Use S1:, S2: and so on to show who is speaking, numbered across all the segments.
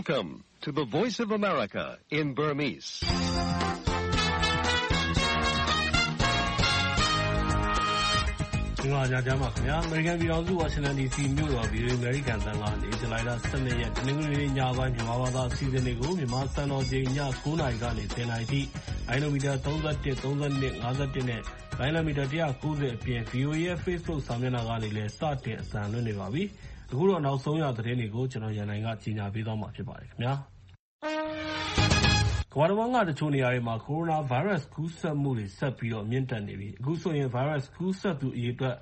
S1: Welcome to the Voice of America in Burmese.
S2: ။ဒီမှာညချမ်းပါခင်ဗျာ။ American ပြည်ထောင်စု Washington DC မြို့တော် VOA American သံကနေဇူလိုင်လ 12 ရက်တနင်္ဂနွေနေ့ညပိုင်းမြန်မာဘာသာအစီအစဉ်တွေကိုမြန်မာစံတော်ချိန်ည 9 နာရီကနေ 10 နာရီထိလိုင်းမီတာ 31, 32, 51 နဲ့ လိုင်းမီတာ 190 အပြင် VOA ရဲ့ Facebook စာမျက်နှာကနေလည်းစတင်အသံလွှင့်နေပါပြီ။အခုတော့နောက်ဆုံးရသတင်းတွေကိုကျွန်တော်ရန်နိုင်ကကြီးညာပေးသွားမှာဖြစ်ပါတယ်ခင်ဗျာ။ကမ္ဘာတဝန်းကတချို့နေရာတွေမှာကိုရိုနာဗိုင်းရပ်စ်ကူးစက်မှုတွေဆက်ပြီးတော့မြင့်တက်နေပြီးအခုဆိုရင်ဗိုင်းရပ်စ်ကူးစက်သူအရေအတွက်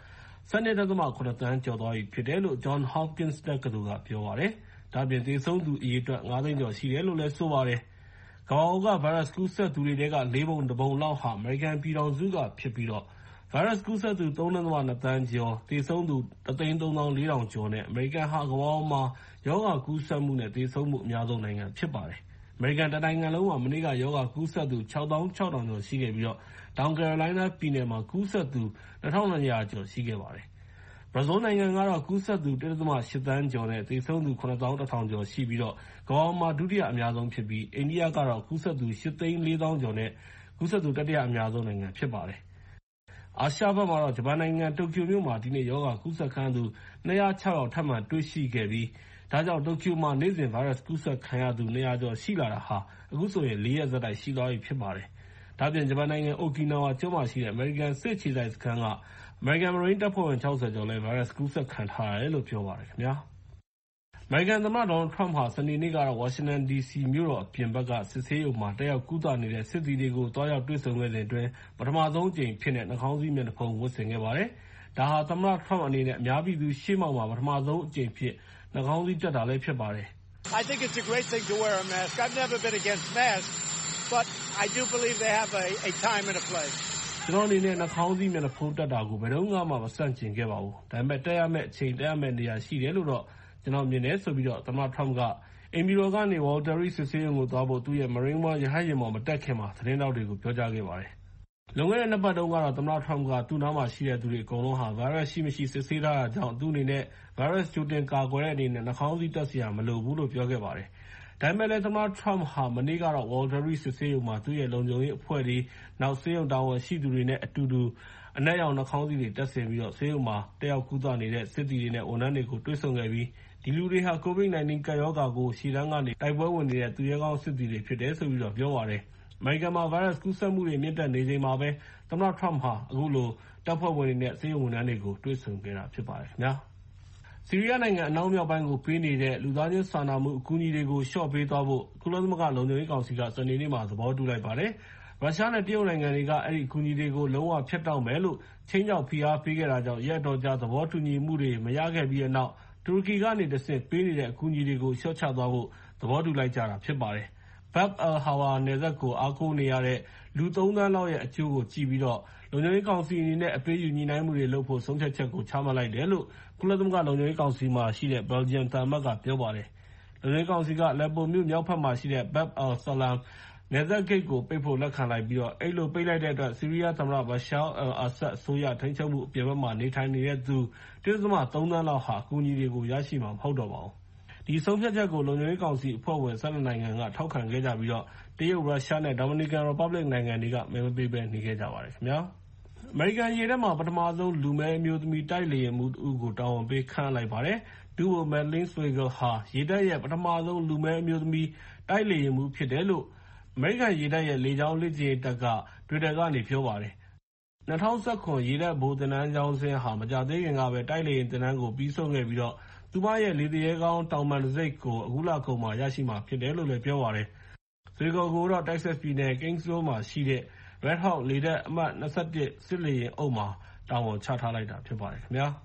S2: 12.7 သန်းကျော်သွားပြီဖြစ်တယ်လို့ Johns Hopkins တက္ကသိုလ်ကပြောပါတယ်။ဒါ့အပြင်သေဆုံးသူအရေအတွက် 5 သိန်းကျော်ရှိတယ်လို့လည်းဆိုပါတယ်။ကမ္ဘာပေါ်ကဗိုင်းရပ်စ်ကူးစက်သူတွေထဲက 4 ပုံ 1 ပုံလောက်ဟာအမေရိကန်ပြည်ထောင်စုကဖြစ်ပြီးတော့ဗိုင်းရပ်စ်ကူးစက်သူ 3.2 သန်းကျော်သေဆုံးသူ 1,340,000 ကျော်နဲ့အမေရိကန်ဟာကမ္ဘာပေါ်မှာရောဂါကူးစက်မှုနဲ့သေဆုံးမှုအများဆုံးနိုင်ငံဖြစ်ပါတယ်။အမေရိကန်နိုင်ငံလုံးမှာမနေ့ကရောဂါကူးစက်သူ 6,600 ကျော်ရှိခဲ့ပြီးတော့တောင်ကယ်ရိုလိုင်းနားပြည်နယ်မှာကူးစက်သူ 2,200 ကျော်ရှိခဲ့ပါတယ်။ဘရာဇီးနိုင်ငံကတော့ကူးစက်သူ 1.8 သန်းကျော်နဲ့သေဆုံးသူ 9,100 ကျော်ရှိပြီးတော့ကမ္ဘာမှာဒုတိယအများဆုံးဖြစ်ပြီးအိန္ဒိယကတော့ကူးစက်သူ 8,400,000 ကျော်နဲ့ကူးစက်သူတတိယအများဆုံးနိုင်ငံဖြစ်ပါတယ်။အာရှဘက်မှာတော့ဂျပန်နိုင်ငံတိုကျိုမြို့မှာဒီနေ့ရောဂါကူးစက်ခံရသူ 206 ယောက်ထပ်မံတွေ့ရှိခဲ့ပြီးဒါကြောင့်တိုကျိုမှာနေ့စဉ်ဗိုင်းရပ်စ်ကူးစက်ခံရသူ 200 ကျော်ရှိလာတာဟာအခုဆိုရင် 4 ရက်ဆက်တိုက်ရှိသွားပြီဖြစ်ပါတယ်။ဒါ့အပြင်ဂျပန်နိုင်ငံအိုကီနာဝါကျွန်းမှာရှိတဲ့အမေရိကန်စစ်အခြေစိုက်စခန်းကအမေရိကန်မရိန်းတပ်ဖွဲ့ဝင် 60 ကျော်လည်းဗိုင်းရပ်စ်ကူးစက်ခံထားရတယ်လို့ပြောပါတယ်ခင်ဗျာ။အမေရိကန်သမ္မတဒေါ်နယ်ထရမ့်ဟာစနေနေ့ကတော့ဝါရှင်တန် DC မြို့တော်အပြင်ဘက်ကစစ်ဆေးရုံမှာတက်ရောက်ကုသနေတဲ့စစ်သည်တွေကိုတွားရောက်တွေ့ဆုံခဲ့စဉ်အတွင်းပထမဆုံးအကြိမ်ဖြစ်တဲ့နှာခေါင်းစည်းမျက်နှာဖုံးဝတ်ဆင်ခဲ့ပါတယ်။ဒါဟာသမ္မတထရမ့်အနေနဲ့အများပြည်သူရှေ့မှောက်မှာပထမဆုံးအကြိမ်ဖြစ်နှာခေါင်းစည်းတပ်တာလည်းဖြစ်ပါတယ်။
S3: I think it's a great thing to wear a mask. I've never been against masks, but I do believe they have a time and a place.
S2: ကျွန်တော်အနေနဲ့နှာခေါင်းစည်းမျက်နှာဖုံးတပ်တာကိုဘယ်တော့မှမဆန့်ကျင်ခဲ့ပါဘူး။ဒါပေမဲ့တက်ရမယ့်အချိန်တက်ရမယ့်နေရာရှိတယ်လို့တော့ကျွန်တော်မြင်တယ်ဆိုပြီးတော့သမ္မတထရမ့်ကအိမ်ဖြူတော်ကနေ Walter Reed စစ်ဆေးရုံကိုသွားဖို့သူ့ရဲ့ Marine One ရဟတ်ယာဉ်ပေါ်မတက်ခင်မှာသတင်းတောက်တွေကိုပြောကြားခဲ့ပါတယ်။လွန်ခဲ့တဲ့နှစ်ပတ်တုန်းကတော့သမ္မတထရမ့်ကသူ့နားမှာရှိတဲ့သူတွေအကုန်လုံးဟာဗိုင်းရပ်စ်ရှိမရှိစစ်ဆေးထားတာကြောင့်သူ့အနေနဲ့ဗိုင်းရပ်စ်ကြိုတင်ကာကွယ်တဲ့အနေနဲ့နှာခေါင်းစည်းတပ်စရာမလိုဘူးလို့ပြောခဲ့ပါတယ်။ဒါပေမဲ့လည်းသမ္မတထရမ့်ဟာမနေ့ကတော့ Walter Reed စစ်ဆေးရုံမှာသူ့ရဲ့လုံခြုံရေးအဖွဲ့တွေနောက်ဆေးရုံတာဝန်ရှိသူတွေနဲ့အတူတူအနက်ရောင်နှာခေါင်းစည်းတွေတပ်ဆင်ပြီးတော့ဆေးရုံမှာတက်ရောက်ကုသနေတဲ့စစ်သည်တွေနဲ့ဝန်ထမ်းတွေကိုတွေ့ဆုံခဲ့ပြီးဒီလူတွေဟာ COVID-19 ကပ်ရောဂါကိုရှေ့တန်းကနေတိုက်ပွဲဝင်နေတဲ့သူရဲကောင်းစစ်သည်တွေဖြစ်တယ်ဆိုပြီးတော့ပြောပါတယ်။အမေရိကန်မှာဗိုင်းရပ်စ်ကူးစက်မှုတွေမြင့်တက်နေချိန်မှာပဲသမ္မတထရမ့်ဟာအခုလိုတပ်ဖွဲ့ဝင်တွေနဲ့ဆေးရုံဝန်ထမ်းတွေကိုတွေ့ဆုံခဲ့တာဖြစ်ပါတယ်ခင်ဗျာ။ဆီးရီးယားနိုင်ငံအနောက်မြောက်ပိုင်းကိုပေးနေတဲ့လူသားချင်းစာနာမှုအကူအညီတွေကိုလျှော့ပေးသွားဖို့ကုလသမဂ္ဂလုံခြုံရေးကောင်စီကစနေနေ့မှာသဘောတူလိုက်ပါတယ်။ရုရှားနဲ့တရုတ်နိုင်ငံတွေကအဲ့ဒီအကူအညီတွေကိုလုံးဝဖျက်တောက်မယ်လို့ချင်းချောက်ဖိအားပေးခဲ့တာကြောင့်ရက်တော်ကြာသဘောတူညီမှုတွေမရခဲ့ပြီးတဲ့နောက်တူရကီကနေတဆင့်ပေးနေတဲ့အကူအညီတွေကိုလျှော့ချသွားဖို့သဘောတူလိုက်ကြတာဖြစ်ပါတယ်။ Bab al-Hawa နယ်စပ်ကိုအားကိုးနေရတဲ့လူ 3 သန်းလောက်ရဲ့အကျိုးကိုကြည့်ပြီးတော့လုံခြုံရေးကောင်စီအနေနဲ့အပေးယူညှိနှိုင်းမှုတွေလုပ်ဖို့ဆုံးဖြတ်ချက်ကိုချမှတ်လိုက်တယ်လို့ကုလသမဂ္ဂလုံခြုံရေးကောင်စီမှာရှိတဲ့ Belgium သံအမတ်ကပြောပါတယ်။လုံခြုံရေးကောင်စီက Aleppo မြို့မြောက်ဘက်မှာရှိတဲ့ Bab al-Salam နယ်စပ်ဂိတ်ကိုပိတ်ဖို့လက်ခံလိုက်ပြီးတော့အဲ့လိုပိတ်လိုက်တဲ့အတွက်ဆီးရီးယားသမ္မတ Bashar al-Assad အစိုးရထိန်းချုပ်မှုအပြင်ဘက်မှာနေထိုင်နေတဲ့သူ 1.3 သန်းလောက်ဟာအကူအညီတွေကိုရရှိမှာမဟုတ်တော့ပါဘူး။ဒီဆုံးဖြတ်ချက်ကိုလုံခြုံရေးကောင်စီအဖွဲ့ဝင်12 နိုင်ငံကထောက်ခံခဲ့ကြပြီးတော့တရုတ်၊ရုရှားနဲ့ Dominican Republic နိုင်ငံတွေကမဲမပေးဘဲနေခဲ့ကြပါတယ်ခင်ဗျာ။အမေရိကန်ရေတပ်မှာပထမဆုံးလူမည်းအမျိုးသမီးတိုက်လေယာဉ်မှူးတဦးကိုတာဝန်ပေးခန့်လိုက်ပါတယ်။ဒုဗိုလ် Madeleine Swigel ဟာရေတပ်ရဲ့ပထမဆုံးလူမည်းအမျိုးသမီးတိုက်လေယာဉ်မှူးဖြစ်တယ်လို့အမေရိကန်ရေတပ်ရဲ့လေကြောင်းလေ့ကျင့်ရေးတပ်က Twitter ကနေပြောပါတယ်။2017ရေတပ်ဗိုလ်သင်တန်းကျောင်းစဉ်ဟာမကြာသေးခင်ကပဲတိုက်လေယာဉ်သင်တန်းကိုပြီးဆုံးခဲ့ပြီးတော့သူမရဲ့လေသူရဲကောင်းတောင်ပန်တံဆိပ်ကိုအခုလကုန်မှာရရှိမှာဖြစ်တယ်လို့လည်းပြောပါတယ်။ Swigel ကိုတော့ Texas ပြည်နယ် Kingsville မှာရှိတဲ့ Red Hawk လေတပ်အမှတ် 21 စစ်လေယာဉ်အုပ်မှာတာဝန်ချထားလိုက်တာဖြစ်ပါတယ်ခင်ဗျာ။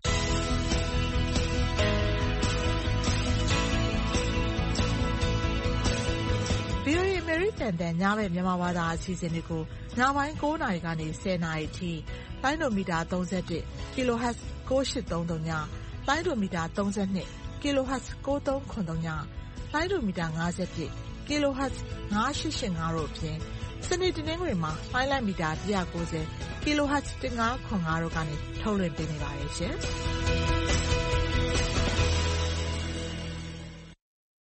S4: VOA အမေရိကန်တန်ညဘက်မြန်မာဘာသာအစီအစဉ်တွေကိုညပိုင်း9 နာရီကနေ 10 နာရီအထိလိုင်းဒိုမီတာ 31 kHz 9833ညလိုင်းဒိုမီတာ 32 kHz 9393ညလိုင်းဒိုမီတာ 51 kHz 9885တို့အပြင်စနေတနင်္ဂနွေမှာလိုင်းမီတာ190 kHz 1505တို့ကနေထုတ်လွှင့်ပေးနေပါတယ်ရှင်။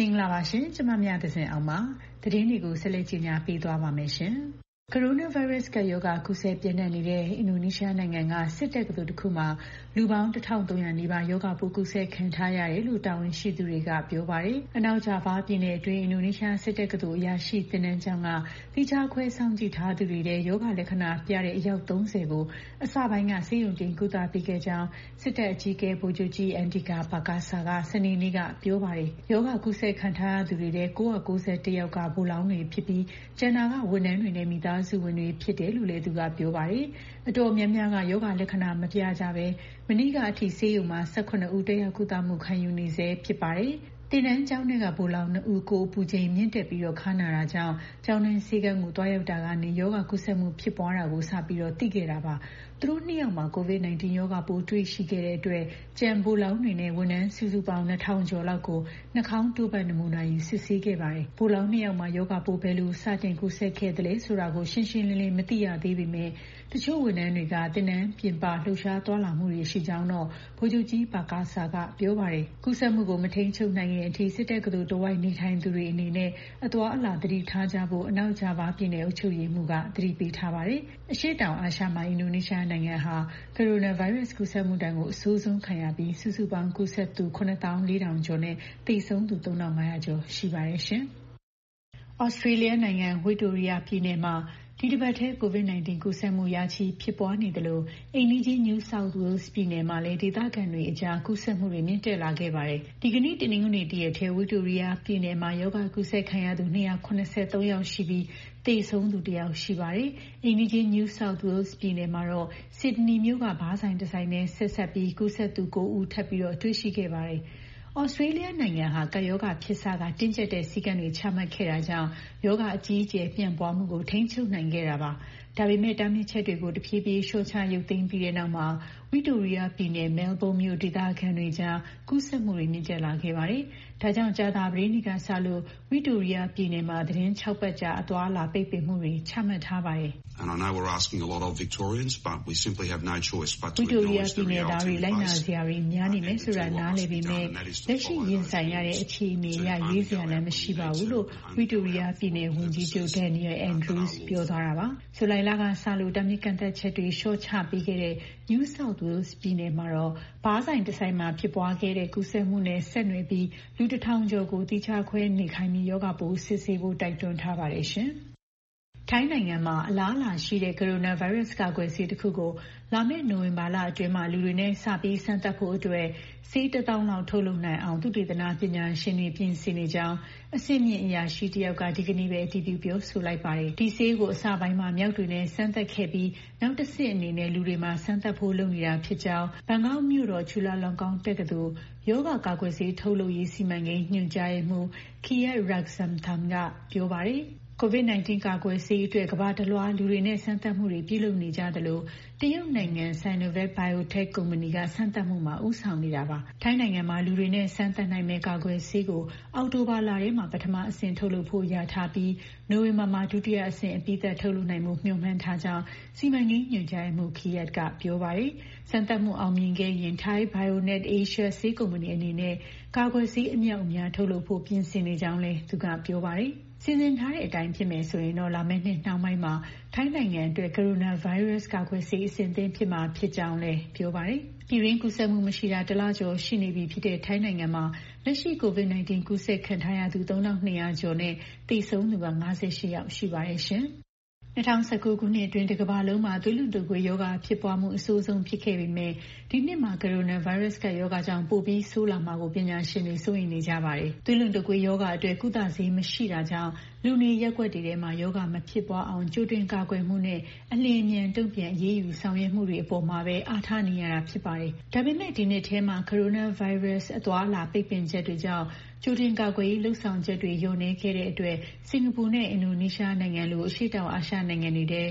S5: င်္ဂလာပါရှင်ကျမမြတ်သဇင်အောင်ပါသတင်းတွေကိုဆက်လက်ကြီးညာပေးသွားပါမယ်ရှင်ကိုရိုနာဗိုင်းရပ်စ်ကရောဂါကူးစက်ပြန့်နှံ့နေတဲ့အင်ဒိုနီးရှားနိုင်ငံကစစ်တပ်ကတူတစ်ခုမှာလူပေါင်း1300နီးပါးရောဂါပိုးကူးစက်ခံထားရတယ်လို့တာဝန်ရှိသူတွေကပြောပါတယ်အနောက်ဂျာဗားပြည်နယ်အတွင်းအင်ဒိုနီးရှားစစ်တပ်ကတူအရာရှိသင်တန်းကျောင်းကတိကျခွဲဆောင်ကြည့်ထားသူတွေတဲ့ရောဂါလက္ခဏာပြတဲ့အယောက်30ကိုအစပိုင်းကဆေးရုံတင်ကုသပေးခဲ့ကြောင်းစစ်တပ်အကြီးအကဲဗိုလ်ချုပ်ကြီးအန်ဒီကာပါကာဆာကစနေနေ့ကပြောပါတယ်ရောဂါကူးစက်ခံထားရသူတွေတဲ့991ယောက်ကဘူလောင်းတွေဖြစ်ပြီးကျန်တာကဝန်ထမ်းတွေနဲ့မိသားစုဝင်တွေဖြစ်တယ်လို့လည်းသူကပြောပါတယ်အတော်များများကယောဂလက္ခဏာမပြကြဘဲမနေ့ကအထိဆေးရုံမှာ18ဦးတရားကုသမှုခံယူနေဆဲဖြစ်ပါတယ်တင်နန်းကျောင်းထဲကဘူလောင်2ဦးကိုပူချိန်မြင့်တက်ပြီးခါနာတာကြောင့်ကျောင်းတွင်းဆေးကန်းကိုတွားရောက်တာကနေယောဂကူးစက်မှုဖြစ်ပွားတာကိုစပြီးသိခဲ့တာပါသူတို့2ယောက်မှာ COVID-19 ရောဂါပိုးတွေ့ရှိခဲ့တဲ့အတွက်ကြံဘူလောင်တွေနဲ့ဝန်ထမ်းစုစုပေါင်း2000ကျော်လောက်ကိုနှာခေါင်းတိုးပတ်နမူနာယူစစ်ဆေးခဲ့ပါတယ်ဘူလောင်2ယောက်မှာယောဂပိုးဘယ်လိုစတင်ကူးစက်ခဲ့တယ်လဲဆိုတာကိုရှင်းရှင်းလင်းလင်းမသိရသေးပေမဲ့တချို့ဝန်ထမ်းတွေကတင်နန်းပြင်ပလှုပ်ရှားသွားလာမှုတွေရှိကြောင်းတော့ဗိုလ်ချုပ်ကြီးပါကာဆာကပြောပါတယ်ကူးစက်မှုကိုမထိန်ချုပ်နိုင်ရင်အထိစစ်တပ်ကတူတဝိုက်နေထိုင်သူတွေအနေနဲ့အသွားအလာသတိထားကြဖို့အနောက်ဂျာဗားပြည်နယ်အုပ်ချုပ်ရေးမှူးကသတိပေးထားပါတယ်အရှေ့တောင်အာရှမှာအင်ဒိုနီးရှားနိုင်ငံဟာကိုရိုနာဗိုင်းရပ်စ်ကူးစက်မှုတန်းကိုအဆိုးဆုံးခံရပြီးစုစုပေါင်းကူးစက်သူ9400ကျော်နဲ့သေဆုံးသူ3500ကျော်ရှိပါတယ်ရှင်။ဩစတြေးလျနိုင်ငံဝစ်တိုရီယာပြည်နယ်မှာဒီတစ်ပတ်ထဲ COVID-19 ကူးစက်မှုရာချီဖြစ်ပွားနေတယ်လို့အိန္ဒိကြီး New South Wales ပြည်နယ်မှာလည်းဒေသခံတွေအကြားကူးစက်မှုတွေမြင့်တက်လာခဲ့ပါတယ်။ဒီကနေ့တနင်္ဂနွေတရက်ထဲဝစ်တိုရီယာပြည်နယ်မှာရောဂါကူးစက်ခံရသူ283ယောက်ရှိပြီးသေဆုံးသူ1ယောက်ရှိပါတယ်။အိန္ဒိကြီး New South Wales ပြည်နယ်မှာတော့ဆစ်ဒနီမြို့ကဘားဆိုင်တစ်ဆိုင်နဲ့ဆက်ပြီးကူးစက်သူ9ဦးထပ်ပြီးတွေ့ရှိခဲ့ပါတယ်။ဩစတြေးလျနိုင်ငံဟာကပ်ရောဂါဖြစ်စကတင်းကျပ်တဲ့စည်းကမ်းတွေချမှတ်ခဲ့တာကြောင့်ရောဂါအကြီးအကျယ်ပြန့်ပွားမှုကိုထိန်းချုပ်နိုင်ခဲ့တာပါ။ဒါပေမဲ့တားမြစ်ချက်တွေကိုတဖြည်းဖြည်းလျှော့ချရုပ်သိမ်းပြီးတဲ့နောက်မှာဝစ်တိုရီယာပြည်နယ်မဲလ်ဘုန်းမြို့ဒေသခံတွေကြားကူးစက်မှုတွေမြင့်တက်လာခဲ့ပါတယ်။ဒါကြောင့်ကြာသပတေးနေ့ကစလို့ဝစ်တိုရီယာပြည်နယ်မှာသတင်း6ပတ်ကြာအသွားအလာပိတ်ပင်မှုတွေချမှတ်ထားပါတယ်။
S6: And I know we're asking a lot of Victorians, but we simply have no choice but to
S5: acknowledge
S6: the reality of the
S5: virus. များနေမယ်ဆိုတာနားလည်ပေမဲ့လက်ရှိရင်ဆိုင်ရတဲ့အခြေအနေအရရေးစရာလည်းမရှိပါဘူးလို့ဝစ်တိုရီယာပြည်နယ်ဝန်ကြီးချုပ်ဒန်နီယယ်အန်ဒရူးစ်ပြောသွားတာပါ။ဇူလိုင်လကစလို့တားမြစ်ကန့်သတ်ချက်တွေလျှော့ချပေးခဲ့တဲ့ New South Wales ပြည်နယ်မှာတော့ဘားဆိုင်တစ်ဆိုင်မှာဖြစ်ပွားခဲ့တဲ့ကူးစက်မှုနဲ့ဆက်နွယ်ပြီးလူ1000ကျော်ကိုတိကျခွဲနေခိုင်းပြီးရောဂါပိုးစစ်ဆေးဖို့တိုက်တွန်းထားပါတယ်ရှင်။ထိုင်းနိုင်ငံမှာအလားအလာရှိတဲ့ကိုရိုနာဗိုင်းရပ်စ်ကာကွယ်ဆေးတစ်ခုကိုလာမယ့်နိုဝင်ဘာလအတွင်းမှာလူတွေနဲ့စပြီးစမ်းသပ်ဖို့အတွက်ဆေး1000လောက်ထုတ်လုပ်နိုင်အောင်သုတေသနပညာရှင်တွေပြင်ဆင်နေကြောင်းအဆင့်မြင့်အရာရှိတယောက်ကဒီကနေ့ပဲအတည်ပြုပြောဆိုလိုက်ပါတယ်။ဒီဆေးကိုအစပိုင်းမှာမြောက်တွေနဲ့စမ်းသပ်ခဲ့ပြီးနောက်တစ်ဆင့်အနေနဲ့လူတွေမှာစမ်းသပ်ဖို့လုပ်နေတာဖြစ်ကြောင်းဘန်ကောက်မြို့တော်ချူလာလောင်ကောင်တက္ကသိုလ်ယောဂကာကွယ်ဆေးထုတ်လုပ်ရေးစီမံကိန်းညွှန်ကြားရေးမှူးခီယက်ရက်ဆမ်သမ်ကပြောပါတယ်။ COVID-19 ကာကွယ်ဆေးအတွက်ကမ္ဘာတလွှားလူတွေနဲ့စမ်းသပ်မှုတွေပြုလုပ်နေကြသလိုတရုတ်နိုင်ငံ Sinovac Biotech ကုမ္ပဏီကစမ်းသပ်မှုမှာဦးဆောင်နေတာပါ။ထိုင်းနိုင်ငံမှာလူတွေနဲ့စမ်းသပ်နိုင်မဲ့ကာကွယ်ဆေးကိုအောက်တိုဘာလထဲမှာပထမအဆင့်ထုတ်လုပ်ဖို့ရထားပြီးနိုဝင်ဘာမှာဒုတိယအဆင့်အပြီးသတ်ထုတ်လုပ်နိုင်မှုမျှော်မှန်းထားကြောင်းစီမံကိန်းညွှန်ကြားရေးမှူးခီယက်ကပြောပါတယ်။စမ်းသပ်မှုအောင်မြင်ခဲ့ရင် Thai Bionet Asia ဆေးကုမ္ပဏီအနေနဲ့ကာကွယ်ဆေးအမြောက်အများထုတ်လုပ်ဖို့ပြင်ဆင်နေကြောင်းလည်းသူကပြောပါတယ်။စီစဉ်ထားတဲ့အတိုင်းဖြစ်မယ်ဆိုရင်တော့လာမယ့်နှစ်နှောင်းပိုင်းမှာထိုင်းနိုင်ငံအတွက်ကိုရိုနာဗိုင်းရပ်စ်ကာကွယ်ဆေးအဆင့်သင့်ဖြစ်မှာဖြစ်ကြောင်းလည်းပြောပါတယ်။ပြည်တွင်းကူးစက်မှုမရှိတာတစ်လကျော်ရှိနေပြီဖြစ်တဲ့ထိုင်းနိုင်ငံမှာလက်ရှိ COVID-19 ကူးစက်ခံထားရသူ3200ကျော်နဲ့သေဆုံးသူ58ယောက်ရှိပါတယ်ရှင်။2019ခုနှစ်အတွင်းတစ်ကမ္ဘာလုံးမှာသွေးလွန်တုပ်ကွေးရောဂါဖြစ်ပွားမှုအဆိုးဆုံးဖြစ်ခဲ့ပေမဲ့ဒီနှစ်မှာကိုရိုနာဗိုင်းရပ်စ်ကရောဂါကြောင့်ပိုပြီးဆိုးလာမှာကိုပညာရှင်တွေစိုးရိမ်နေကြပါတယ်။သွေးလွန်တုပ်ကွေးရောဂါအတွက်ကုသဆေးမရှိတာကြောင့်လူနေရပ်ကွက်တွေထဲမှာရောဂါမဖြစ်ပွားအောင်ကြိုတင်ကာကွယ်မှုနဲ့အလျင်အမြန်တုံ့ပြန်အရေးယူဆောင်ရွက်မှုတွေအပေါ်မှာပဲအားထားနေရတာဖြစ်ပါတယ်။ဒါပေမဲ့ဒီနှစ်ထဲမှာကိုရိုနာဗိုင်းရပ်စ်အသွားအလာပိတ်ပင်ချက်တွေကြောင့်ကြိုတင်ကာကွယ်ရေးလှုပ်ဆောင်ချက်တွေလျော့နည်းခဲ့တဲ့အတွက်စင်ကာပူနဲ့အင်ဒိုနီးရှားနိုင်ငံလိုအရှေ့တောင်အာရှနိုင်ငံတွေထဲ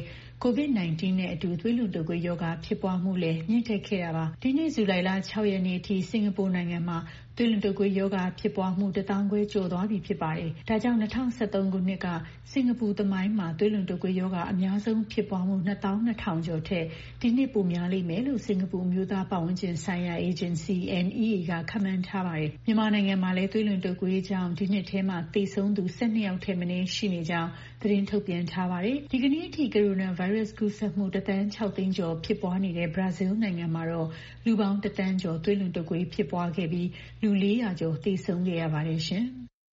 S5: COVID-19 နဲ့အတူသွေးလွန်တုပ်ကွေးရောဂါဖြစ်ပွားမှုလည်းမြင့်တက်ခဲ့တာပါဒီနေ့ဇူလိုင်လ 6 ရက်နေ့အထိစင်ကာပူနိုင်ငံမှာသွေးလွန်တုပ်ကွေးရောဂါဖြစ်ပွားမှု1,500,000ကျော်သွားပြီဖြစ်ပါတယ်ဒါကြောင့်2013ခုနှစ်ကစင်ကာပူသမိုင်းမှာသွေးလွန်တုပ်ကွေးရောဂါအများဆုံးဖြစ်ပွားမှု 22,000 ကျော်ထက်ဒီနှစ်ပိုများလိမ့်မယ်လို့စင်ကာပူအမျိုးသားပတ်ဝန်းကျင်ဆိုင်ရာအေဂျင်စီ NEA ကခန့်မှန်းထားပါတယ်မြန်မာနိုင်ငံမှာလည်းသွေးလွန်တုပ်ကွေးကြောင့်ဒီနှစ်ထဲမှာသေဆုံးသူ12 ယောက်ထက်မနည်းရှိနေကြောင်းသတင်းထုတ်ပြန်ထားပါတယ်ဒီကနေ့အထိကိုရိုနာဗိုင်းရပ်စ်ကူးစက်မှု1,600,000 ကျော်ဖြစ်ပွားနေတဲ့ဘရာဇီးနိုင်ငံမှာတော့လူပေါင်း1,000,000 ကျော်သွေးလွန်တုပ်ကွေးဖြစ်ပွားခဲ့ပြီးလူ400 ကျော်သေဆုံးခဲ့ရပါတယ်ရှင်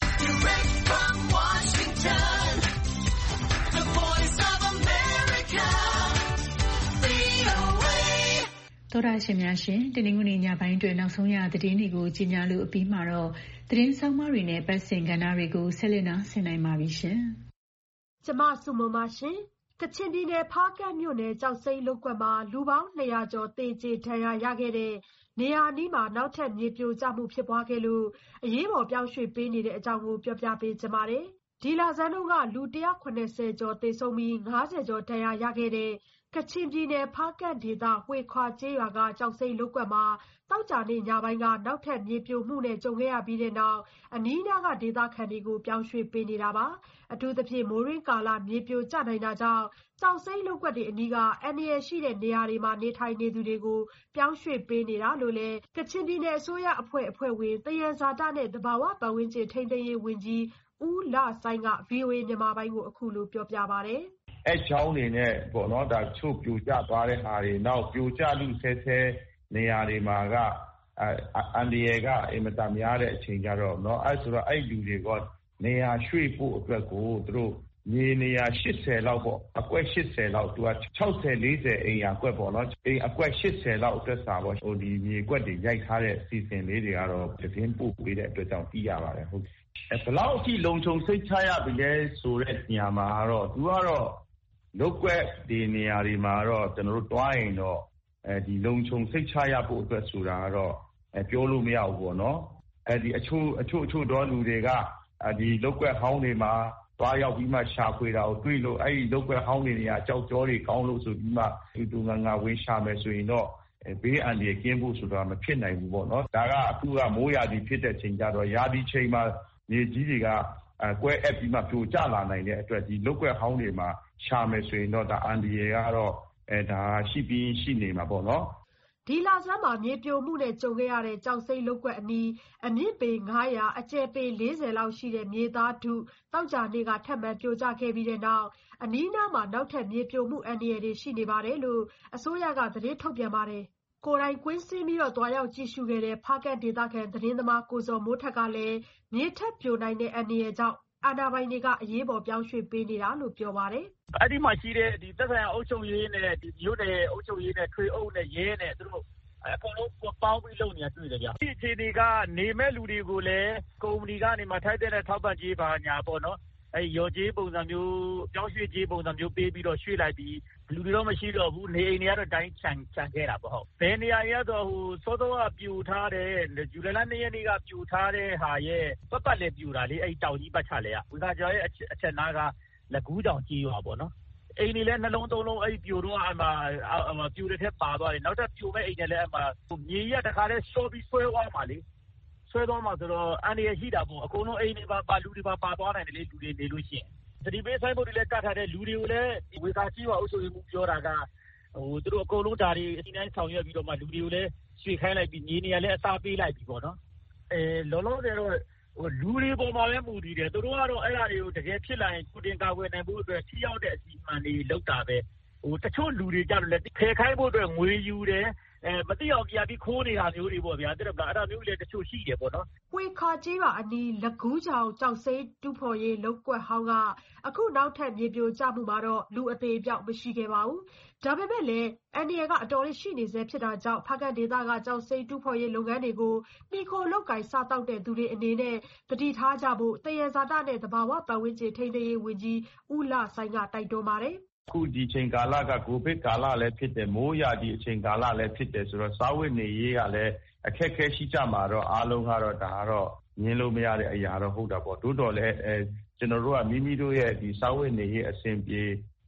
S5: တော်ရရှိများရှင်တနင်္ဂနွေနေ့ညပိုင်းတွင်နောက်ဆုံးရသတင်းတွေကိုကြီးညာလို့အပြီးမှာတော့သတင်းဆောင်မတွေနဲ့ပတ်စင်ကဏ္ဍတွေကိုဆက်လက်နားဆင်နိုင်ပါပြီရှင်
S7: ကျမစုမပါရှင်ကချင်ပြည်နယ်ဖားကန့်မြို့နယ်ကြောက်စိမ်းလုပ်ကွက်မှာလူပေါင်း200ကျော်သေကျေဒဏ်ရာရခဲ့တဲ့နေရာအနီးမှာနောက်ထပ်မြေပြိုကျမှုဖြစ်ပွားခဲ့လို့အရေးပေါ်ပြောင်းရွှေ့ပေးနေတဲ့အကြောင်းကိုပြောပြပေးကြပါမယ်ဒီလဆန်းတုန်းကလူ190ကျော်သေဆုံးပြီး50ကျော်ဒဏ်ရာရခဲ့တဲ့ကချင်ပြည်နယ်ဖားကန့်ဒေသဝှေခွာကျေးရွာကကြောက်စိမ်းလုပ်ကွက်မှာတောက်ကြနေ့ညပိုင်းကနောက်ထပ်မြေပြိုမှုနဲ့ကြုံခဲ့ရပြီးတဲ့နောက်အနီးနားကဒေသခံတွေကိုပြောင်းရွှေ့ပေးနေတာပါအထူးသဖြင့်မိုးရင်းကာလမြေပြိုကျနိုင်တာကြောင့်ကြောက်စိမ်းလုပ်ကွက်တွေအနီးကအန္တရာယ်ရှိတဲ့နေရာတွေမှာနေထိုင်နေသူတွေကိုပြောင်းရွှေ့ပေးနေတာလို့လည်းကချင်ပြည်နယ်အစိုးရအဖွဲ့ဝင်သယံဇာတနဲ့သဘာဝပတ်ဝန်းကျင်ထိန်းသိမ်းရေးဝန်ကြီးဦးလဆိုင်က VOA မြန်မာပိုင်းကိုအခုလိုပြောပြပါတယ်
S8: အဲ့ချောင်းတွေနဲ့ပေါ့နော်ဒါချို့ပြိုကျသွားတဲ့ဟာတွေနောက်ပြိုကျလူဆဲနေရာတွေမှာကအန်ဒီယေကအင်မတန်များတဲ့အချိန်ကြတော့เนาะအဲ့ဆိုတော့အဲ့လူတွေကနေရာရွှေ့ဖို့အတွက်ကိုသူတို့မြေနေရာ80လောက်ပေါ့အကွက်80လောက်သူက60 40အိမ်ယာကွက်ပေါ့เนาะအိမ်အကွက်80လောက်အတွက်စာပေါ့ဟိုဒီမြေကွက်တွေရိုက်ထားတဲ့စီစဉ်လေးတွေကတော့သတင်းပို့ပေးတဲ့အတွက်ကြောင့်သိရပါတယ်ဟုတ်ဘယ်လောက်အထိလုံခြုံစိတ်ချရပြီလဲဆိုတဲ့နေရာမှာတော့သူကတော့လုပ်ကွက်ဒီနေရာတွေမှာတော့ကျွန်တော်တို့တွားရင်တော့ဒီလုံခြုံစိတ်ချရဖို့အတွက်ဆိုတာကတော့ပြောလို့မရဘူးပေါ့နော်ဒီအချို့တော့လူတွေကဒီလုပ်ကွက်ဟောင်းတွေမှာတွားရောက်ပြီးမှရှာဖွေတာကိုတွေ့လို့အဲ့ဒီလုပ်ကွက်ဟောင်းတွေနေရာကြောက်ကြောတွေကောင်းလို့ဆိုပြီးမှတူငါဝင်ရှာမယ်ဆိုရင်တော့ဘေးအန္တရာယ်ကင်းဖို့ဆိုတာမဖြစ်နိုင်ဘူးပေါ့နော်ဒါကအခုကမိုးရာသီဖြစ်တဲ့ချိန်ကြတော့ရာသီချိန်မှာမြေကြီးတွေကကွဲအပ်ပြီးမှပြိုကျလာနိုင်တဲ့အတွက်ဒီလုပ်ကွက်ဟောင်းတွေမှာရှာမယ်ဆိုရင်တော့ဒါအန်ဒီယေကတော့ဒါရှိနေမှာပေါ့နော်
S7: ဒီလဆန်းမှာမြေပြိုမှုနဲ့ကြုံခဲ့ရတဲ့ကြောက်စိမ်းလုပ်ကွက်အနီးအမြင့်ပေ900အကျယ်ပေ40လောက်ရှိတဲ့မြေသားထုတောက်ကြနေ့ကထပ်မံပြိုကျခဲ့ပြီးတဲ့နောက်အနီးနားမှာနောက်ထပ်မြေပြိုမှုအန္တရာယ်တွေရှိနေပါတယ်လို့အစိုးရကသတင်းထုတ်ပြန်ပါတယ်ကိုယ်တိုင်ကွင်းဆင်းပြီးသွားရောက်ကြည့်ရှုခဲ့တဲ့ဖားကန့်ဒေသခံသတင်းသမားကိုဇော်မိုးထက်ကလည်းမြေထပ်ပြိုနိုင်တဲ့အန္တရာယ်ကြောင့်အာဏာပိုင်တွေကအရေးပေါ်ပြောင်းရွှေ့ပေးနေတာလို့ပြောပါတယ်
S9: အဲ့ဒီမှာရှိတဲ့ဒီသက်ဆိုင်ရာအုပ်ချုပ်ရေးနဲ့ဒီမြို့နယ်အုပ်ချုပ်ရေးနဲ့ထွေအုပ်နဲ့ရဲနဲ့သူတို့အကုန်လုံးပေါင်းပြီးလုပ်နေတာတွေ့တယ်ဗျဒီအခြေအနေကနေမဲ့လူတွေကိုလည်းကုမ္ပဏီကနေမှထိုက်တဲ့ထောက်ပံ့ကြေးပါညာပေါ့နော်အဲ့ရော်ကြေးပုံစံမျိုးပြောင်းရွှေ့ကြေးပုံစံမျိုးပေးပြီးတော့ရွှေ့လိုက်ပြီးလူတွေတော့မရှိတော့ဘူးနေအိမ်တွေကတော့တိုင်းချန်ခဲ့တာပေါ့ဟုတ်ဘယ်နေရာရတော့ဟိုစောစောကပြူထားတဲ့ဇူလိုင်လ2ရက်နေ့ကပြူထားတဲ့ဟာရဲ့ပတ်လည်းပြူတာလေအဲ့တောင်ကြီးပတ်ချလဲဝီခါကျော်ရဲ့အချက်နားကလကူးတောင်ကြီးရွာပေါ့နော်အိမ်တွေလည်းနှလုံးသုံးလုံးအဲ့ပြိုတော့အမှပြိုတဲ့ထက်ပါသွားတယ်နောက်ထပ်ပြိုမဲ့အိမ်တွေလည်းအမှမြေကြီးကတခါလဲရှော့ပြီးဆွဲသွားမှလေဆွဲသွားမှဆိုတော့အန်ဒီရရှိတာပေါ့အကုန်လုံးအိမ်တွေပါလူတွေပါသွားနိုင်တယ်လေလူတွေနေလို့ရှိရင်သတိပေးဆိုင်ဖို့တွေလည်းကတ်ထားတဲ့လူတွေကိုလည်းဝေကာကြီးပါအုပ်ချုပ်ရေးမှုပြောတာကဟိုသူတို့အကုန်လုံးဓာတ်တွေအစီအတိုင်းဆောင်ရွက်ပြီးတော့မှလူတွေကိုလည်းရွှေ့ခိုင်းလိုက်ပြီးမြေနေရာလည်းအစားပေးလိုက်ပြီးပေါ့နော်လောလောဆယ်တော့လူတွေပေါ်မှာလည်းမူတည်တယ်သူတို့ကတော့အဲ့ဒါတွေကိုတကယ်ဖြစ်လာရင်ကိုတင်ကာကွယ်နိုင်ဖို့အတွက်ထိရောက်တဲ့အစီအမံတွေလုပ်တာပဲဟိုတချို့လူတွေကြတော့လည်းဖယ်ခိုင်းဖို့အတွက်ငွေယူတယ်မသိအောင်ပြပြီးခိုးနေတာမျိုးတွေပေါ့ဗျာတဲ့ဗျာအဲ့ဒါမျိုးလည်းတချို့ရှိတယ်ပေါ့နော်
S7: ဝေခါကြီးပါအနီးလကူးချောင်ကြောက်စိမ်းတူးဖော်ရေးလုပ်ကွက်ဟောင်းကအခုနောက်ထပ်မြေပြိုကျမှုမှာတော့လူအသေးပြောက်မရှိခဲ့ပါဘူးဒါပေမဲ့လည်းအန်ဒီရကအတော်လေးရှိနေစေဖြစ်တာကြောင့်ဖခင်ဒေသကကြောက်စိမ်းတူးဖော်ရေးလုပ်ငန်းတွေကိုနှီးခိုလောက်ကင်စားတောက်တဲ့သူတွေအနေနဲ့တတိထားကြဖို့တယံဇာတနဲ့သဘာဝပတ်ဝန်းကျင်ထိန်းသိမ်းရေးဝန်ကြီးဦးလဆိုင်ကတိုက်တွန်းပါတယ်
S8: အခုဒီချိန်ကာလကကိုဗစ်ကာလလည်းဖြစ်တယ်မိုးရာသီအချိန်ကာလလည်းဖြစ်တယ်ဆိုတော့စားဝတ်နေရေးကလည်းအခက်ခဲရှိကြမှာတော့အားလုံးကတော့ဒါကတော့ငင်းလို့မရတဲ့အရာတော့ဟုတ်တာပေါ့တိုးတော်လည်းကျွန်တော်တို့ကမိမိတို့ရဲ့ဒီစားဝတ်နေရေးအဆင်ပြေ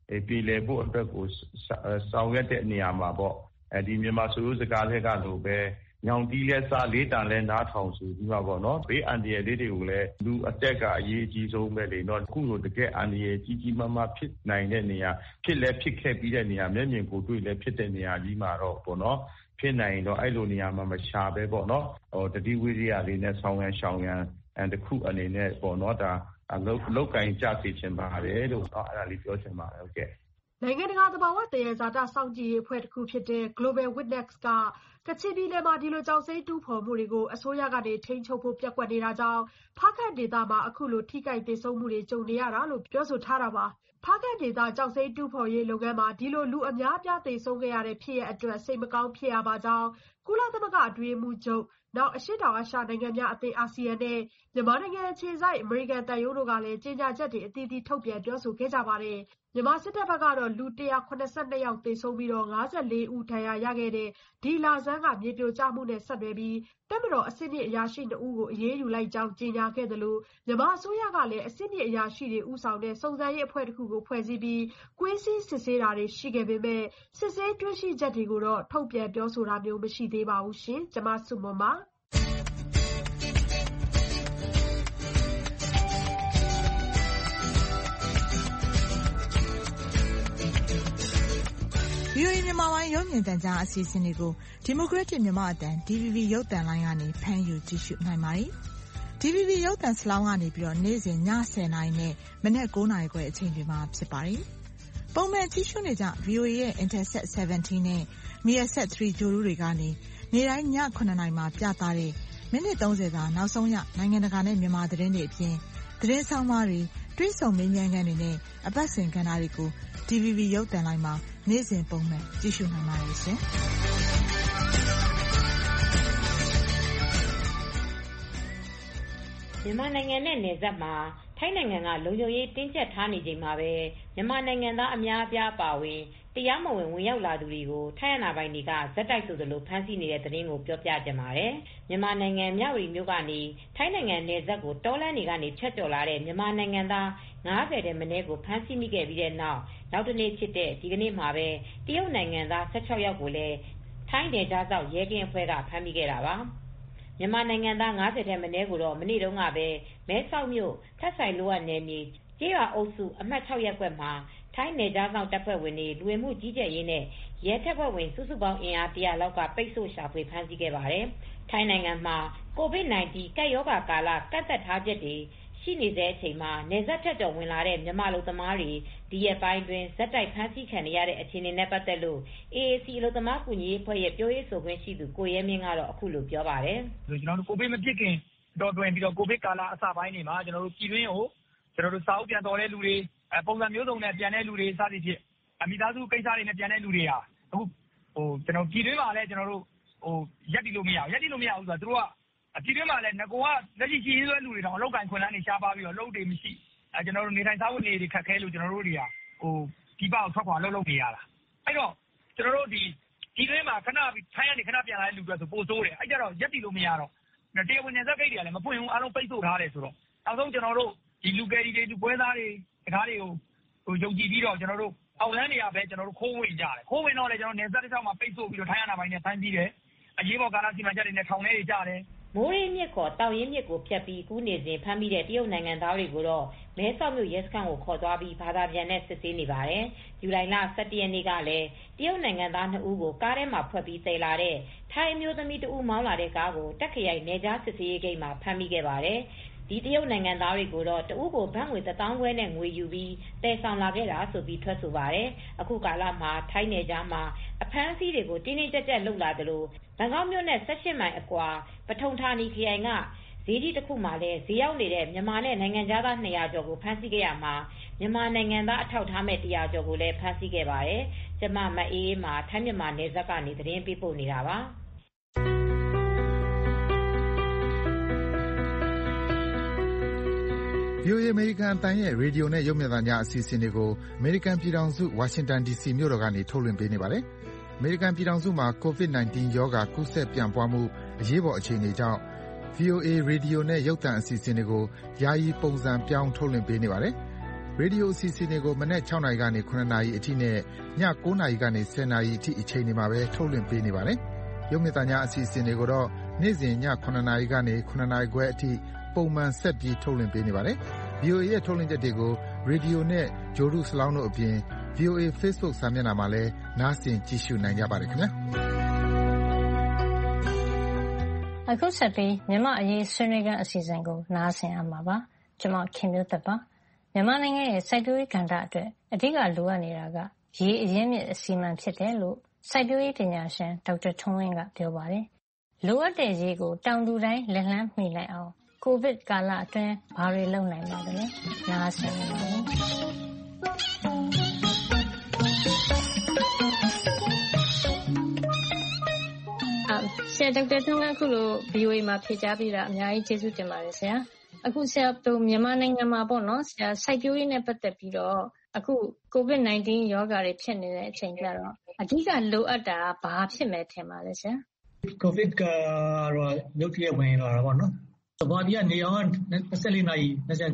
S8: ပြေလည်ဖို့အတွက်ကိုဆောင်ရွက်တဲ့နေရာမှာပေါ့ဒီမြန်မာဆိုရိုးစကားလက်ကလိုပဲညောင်တီးလဲစားလေးတန်လဲနားထောင်ဆိုပြီးမှပေါ့နော်ဘေးအန္တရာယ်လေးတွေကိုလည်းလူအသက်ကအရေးအကြီးဆုံးပဲလေနော်အခုလိုတကယ်အန္တရာယ်ကြီးကြီးမားမားဖြစ်နိုင်တဲ့နေရာဖြစ်ခဲ့ပြီးတဲ့နေရာမျက်မြင်ကိုယ်တွေ့လဲဖြစ်တဲ့နေရာကြီးမှာတော့ပေါ့နော်ဖြစ်နိုင်တော့အဲ့လိုနေရာမှာမရှာပဲပေါ့နော်တတိဝိရိယလေးနဲ့ဆောင်ရန်ရှောင်ရန်တခုအနေနဲ့ပေါ့နော်ဒါလောက်ကင်ကြစေချင်ပါတယ်လို့အဲ့ဒါလေးပြောချင်ပါတယ်ဟုတ်ကဲ့
S7: နိုင်ငံတကာသဘာဝသယံဇာတစောင့်ကြည့်ရေးအဖွဲ့တစ်ခုဖြစ်တဲ့ Global Witness ကကချင်ပြည်နယ်မှာဒီလိုကျောက်စိမ်းတူးဖော်မှုတွေကိုအစိုးရကနေထိန်းချုပ်ဖို့ပျက်ကွက်နေတာကြောင့်ဖားကန့်ဒေသမှာအခုလိုထိခိုက်ဒေဆုံးမှုတွေကြုံနေရတာလို့ပြောဆိုထားတာပါဖားကန့်ဒေသကျောက်စိမ်းတူးဖော်ရေးလုပ်ငန်းမှာဒီလိုလူအများအပြားသေဆုံးခဲ့ရတဲ့ဖြစ်ရပ်အတွက်စိတ်မကောင်းဖြစ်ရပါကြောင်းကုလသမဂ္ဂအတွင်းမှုချုပ်နောက်အရှေ့တောင်အာရှနိုင်ငံများအသင်းအာဆီယံနဲ့မြန်မာနိုင်ငံအခြေစိုက်အမေရိကန်တပ်ယုံတို့ကလည်းကြေညာချက်တွေအသီးသီးထုတ်ပြန်ပြောဆိုခဲ့ကြပါတယ်မြန်မာစစ်တပ်ဘက်ကတော့လူ182ယောက်သေဆုံးပြီးတော့54ဦးဒဏ်ရာရခဲ့တဲ့ဒီလဆန်းကမြေပြိုကျမှုနဲ့ဆက်နွယ်ပြီးတပ်မတော်အစစ်မြစ်အရာရှိ2ဦးကိုအရေးယူလိုက်ကြောင်းကြေညာခဲ့တယ်လို့မြန်မာအစိုးရကလည်းအစစ်မြစ်အရာရှိတွေဦးဆောင်တဲ့စုံစမ်းရေးအဖွဲ့တစ်ခုကိုဖွဲ့စည်းပြီးကွင်းစည်းစစ်ဆေးတာတွေရှိခဲ့ပေမဲ့စစ်ဆေးတွေ့ရှိချက်တွေကိုတော့ထုတ်ပြန်ပြောဆိုတာမျိုးမရှိသေးပါဘူးရှင်ကျွန်မစုမပါ
S4: VOA မြန်မာပိုင်းရုပ်မြင်သံကြားအစီအစဉ်တွေကို Democratic မြန်မာအသံ DVB ရုပ်သံလိုင်းကနေဖမ်းယူကြည့်ရှုနိုင်ပါတယ်။ DVB ရုပ်သံစလောင်းကနေပြီးတော့နေ့စဉ်ည10:00နာရီနဲ့မနက်9:00နာရီခွဲအချိန်တွေမှာဖြစ်ပါတယ်။ပုံမှန်ကြည့်ရှုနေကြ VOA ရဲ့ Intelsat 17နဲ့ Measat 3 ဂြိုလ်တုတွေကနေနေ့တိုင်းည9:00နာရီမှာပြသတဲ့မိနစ်30သာနောက်ဆုံးရနိုင်ငံတကာနဲ့မြန်မာသတင်းတွေအပြင်သတင်းဆောင်မတွေတွဲဆုံမေးမြန်းခန်းတွေနဲ့အပတ်စဉ်ကဏ္ဍတွေကို DVB ရုပ်သံလိုင်းမှာနေ့စဉ်ပုံမှန်ကြည့်ရှုနိုင်ပါတယ်ရှင်။
S10: မြန်မာနိုင်ငံနဲ့နယ်စပ်မှာထိုင်းနိုင်ငံကလုံခြုံရေးတင်းကျပ်ထားနေချိန်မှာပဲမြန်မာနိုင်ငံသားအများအပြားပါဝင်တရားမဝင်ဝင်ရောက်လာသူတွေကိုထိုင်းအာဏာပိုင်တွေကဇက်တိုက်ဆိုသလိုဖမ်းဆီးနေတဲ့သတင်းကိုပြောပြကြပါမယ်။မြန်မာနိုင်ငံမြဝတီမြို့ကနေထိုင်းနိုင်ငံနယ်စပ်ကိုတောလမ်းတွေကနေဖြတ်ကျော်လာတဲ့မြန်မာနိုင်ငံသား90တဲ့မနည်းကိုဖမ်းဆီးမိခဲ့ပြီးတဲ့နောက်တနေ့ဖြစ်တဲ့ဒီကနေ့မှာပဲတရုတ်နိုင်ငံသား16ယောက်ကိုလည်းထိုင်းနယ်ခြားစောင့်ရဲကင်းအဖွဲ့ကဖမ်းမိခဲ့တာပါ။မြန်မာနိုင်ငံသား90တဲ့မနည်းကိုတော့မနေ့တုန်းကပဲမဲဆောက်မြို့ထပ်ဆိုင်လိုအပ်နယ်မြေကျေးရွာအုပ်စုအမှတ်6ရပ်ကွက်မှာထိုင်းနယ်ခြားစောင့်တပ်ဖွဲ့ဝင်တွေလူဝင်မှုကြီးကြပ်ရေးနဲ့ရဲတပ်ဖွဲ့ဝင်စုစုပေါင်းအင်အား100လောက်ကပိတ်ဆို့ရှာဖွေဖမ်းဆီးခဲ့ပါတယ်။ထိုင်းနိုင်ငံမှာ COVID-19 ကပ်ရောဂါကာလကန့်သက်ထားချက်တွေရှိနေတဲ့အချိန်မှာနယ်စပ်ဖြတ်ကျော်ဝင်လာတဲ့မြန်မာလူသမားတွေဒီရက်ပိုင်းတွင်ဇက်တိုက်ဖမ်းဆီးခံရတဲ့အခြေအနေနဲ့ပတ်သက်လို့ AAC အလုပ်သမားကူညီရေးအဖွဲ့ရဲ့ပြောရေးဆိုခွင့်ရှိသူကိုရဲမင်းကတော့အခုလိုပြောပါတယ်
S11: ။ကျွန်တော်တို့ကိုဗစ်မဖြစ်ခင်တော့တွင်ပြီးတော့ကိုဗစ်ကာလအစပိုင်းတွေမှာကျွန်တော်တို့ပြည်တွင်းကိုကျွန်တော်တို့စာအုပ်ပြန်တော်တဲ့လူတွေပုံစံမျိုးစုံနဲ့ပြန်တဲ့လူတွေစသည်ဖြင့်မိသားစုကိစ္စတွေနဲ့ပြန်တဲ့လူတွေဟာအခုကျွန်တော်ပြည်တွင်းမှာလည်းကျွန်တော်တို့ရက်တီလို့မရဘူးဆိုတော့သူတို့ကပြည်တွင်းမှာလည်းငကောကလက်ရှိရှိရင်းစွဲလူတွေတော့အလောက်ကန်ခွင်လန်းနေရှားပါပြီးတော့လုပ်တွေမရှိကျွန်တော်တို့နေထိုင်စားဝတ်နေတွေခက်ခဲလို့ကျွန်တော်တို့တွေကဒီပေါက်ထွက်ခွာလုပ်နေရတာအဲ့တော့ကျွန်တော်တို့ဒီပြည်တွင်းမှာခဏပြီးထိုင်းကနေခဏပြန်လာတဲ့လူတွေဆိုပိုဆိုးတယ်အဲ့ကြတော့ရက်တီလို့မရတော့တရားဝင်နယ်စပ်ဂိတ်တွေကလည်းမဖွင့်ဘူးအားလုံးပိတ်ဆို့ထားတယ်ဆိုတော့နောက်ဆုံးကျွန်တော်တို့ဒီလူကယ်ရီတွေလူပွဲသားတွေတကားတွေကိုယုံကြည်ပြီးတော့ကျွန်တော်တို့အောက်လန်းတွေကပဲကျွန်တော်တို့ခိုးဝင်ကြတယ်ခိုးဝင်တော့လည်းကျွန်တော်နယ်စပ်တစ်ချောင်းမှာပိတ်ဆို့ပြီးတော့ထိုင်းအာဏာပိုင်တွေဖမ်းပြီးတယ်အရေးပေါ်ကာလစီမံချက်တွေနဲ့ထောင်ထဲတွေကြတယ်
S10: မိုးရင်းမြစ်ခေါ်တောင်ရင်းမြစ်ကိုဖြတ်ပြီးကူးနေစဉ်ဖမ်းမိတဲ့တရုတ်နိုင်ငံသားတွေကိုတော့မဲဆောက်မြို့ရဲစခန်းကိုခေါ်သွားပြီးဘာသာပြန်နဲ့စစ်ဆေးနေပါတယ်။ဇူလိုင်လ17ရက်နေ့ကလည်းတရုတ်နိုင်ငံသား2ဦးကိုကားထဲမှာဖွက်ပြီးသယ်လာတဲ့ထိုင်းအမျိုးသမီး2ဦးမောင်းလာတဲ့ကားကိုတက်ခရိုင်နယ်ခြားစစ်ဆေးရေးဂိတ်မှာဖမ်းမိခဲ့ပါတယ်။ဒီတရုတ်နိုင်ငံသားတွေကိုတော့တဦးကိုဘတ်ငွေ1000ခွဲနဲ့ငွေယူပြီးတည်ဆောင်လာခဲ့တာဆိုပြီးထွက်ဆိုပါတယ်။အခုကာလမှာထိုင်းနယ်ခြားမှာအဖမ်းအဆီးတွေကိုတင်းတင်းကြပ်ကြပ်လုပ်လာသလိုဘန်ကောက်မြို့နဲ့18မိုင်အကွာပထုံဌာနီခရိုင်ကဈေးကြီးတစ်ခုမှာလည်းဈေးရောက်နေတဲ့မြန်မာနဲ့နိုင်ငံခြားသား200ကျော်ကိုဖမ်းဆီးခဲ့ရမှာမြန်မာနိုင်ငံသားအထောက်ထားမဲ့100ကျော်ကိုလည်းဖမ်းဆီးခဲ့ပါတယ်။ကျမမအေးမှာထိုင်းမြန်မာနယ်စပ်ကနေသတင်းပေးပို့နေတာပါ။
S12: VOA အမေရိကန်အသံရဲ့ရေဒီယိုနဲ့ရုပ်မြင်သံကြားအစီအစဉ်တွေကိုအမေရိကန်ပြည်ထောင်စုဝါရှင်တန် DC မြို့တော်ကနေထုတ်လွှင့်ပေးနေပါတယ်။အမေရိကန်ပြည်ထောင်စုမှာ COVID-19 ရောဂါကူးစက်ပြန့်ပွားမှုအရေးပေါ်အခြေအနေကြောင့် VOA ရေဒီယိုနဲ့ရုပ်သံအစီအစဉ်တွေကိုယာယီပုံစံပြောင်းထုတ်လွှင့်ပေးနေပါတယ်။ရေဒီယိုအစီအစဉ်တွေကိုမနက် 6 နာရီကနေ 9 နာရီအထိနဲ့ည 9 နာရီကနေ 10 နာရီအထိအချိန်တွေမှာပဲထုတ်လွှင့်ပေးနေပါတယ်။ရုပ်မြင်သံကြားအစီအစဉ်တွေကိုတော့နေ့စဉ်ည 9 နာရီကနေ 9 နာရီခွဲအထိပုံမှန်ဆက်ပြီးထုတ်လွှင့်ပေးနေပါတယ်။ VOA ရဲ့ထုတ်လွှင့်ချက်တွေကိုရေဒီယိုနဲ့ဂြိုလ်တုစလောင်းတို့အပြင် VOA Facebook စာမျက်နှာမှာလည်းနားဆင်ကြည့်ရှုနိုင်ကြပါတယ်ခင်ဗျာ။
S13: အခုဆက်ပြီးမြန်မာအရေးဆွေးနွေးခန်းအစီအစဉ်ကိုနားဆင်ရမှာပါ။ကျွန်မခင်မျိုးသက်ပါ။မြန်မာနိုင်ငံရဲ့စိုက်ပျိုးရေးကဏ္ဍအတွက်အဓိကလိုအပ်နေတာကရေအရင်းမြစ်အစီအမံဖြစ်တယ်လို့စိုက်ပျိုးရေးပညာရှင်ဒေါက်တာထွန်းဝင်းကပြောပါတယ်။လိုအပ်တဲ့ရေကိုတောင်သူတိုင်းလက်လှမ်းမီနိုင်အောင်ကိုဗစ်ကာလအတွင်းဘာတွေလုပ်နိုင်ပါသလဲ။နားဆင်ပါဦး။ဆရာဒေါက်တာထွန်းဝင်းအခုလို VOA မှာဖြေကြားပေးတာအများကြီးကျေးဇူးတင်ပါတယ်ဆရာ။အခုဆရာတို့မြန်မာနိုင်ငံမှာပေါ့နော်ဆရာစိုက်ပျိုးရေးနဲ့ပတ်သက်ပြီးတော့အခု COVID-19 ရောဂါတွေဖြစ်နေတဲ့အချိန်ကျတော့အဓိကလိုအပ်တာဘာဖြစ်မယ်ထင်ပါလဲဆရာ။
S14: COVID ကတော့ရုတ်တရက်ဝင်လာတာပေါ့နော်။ဗမာပြည်ကနေအောင်24နာရီ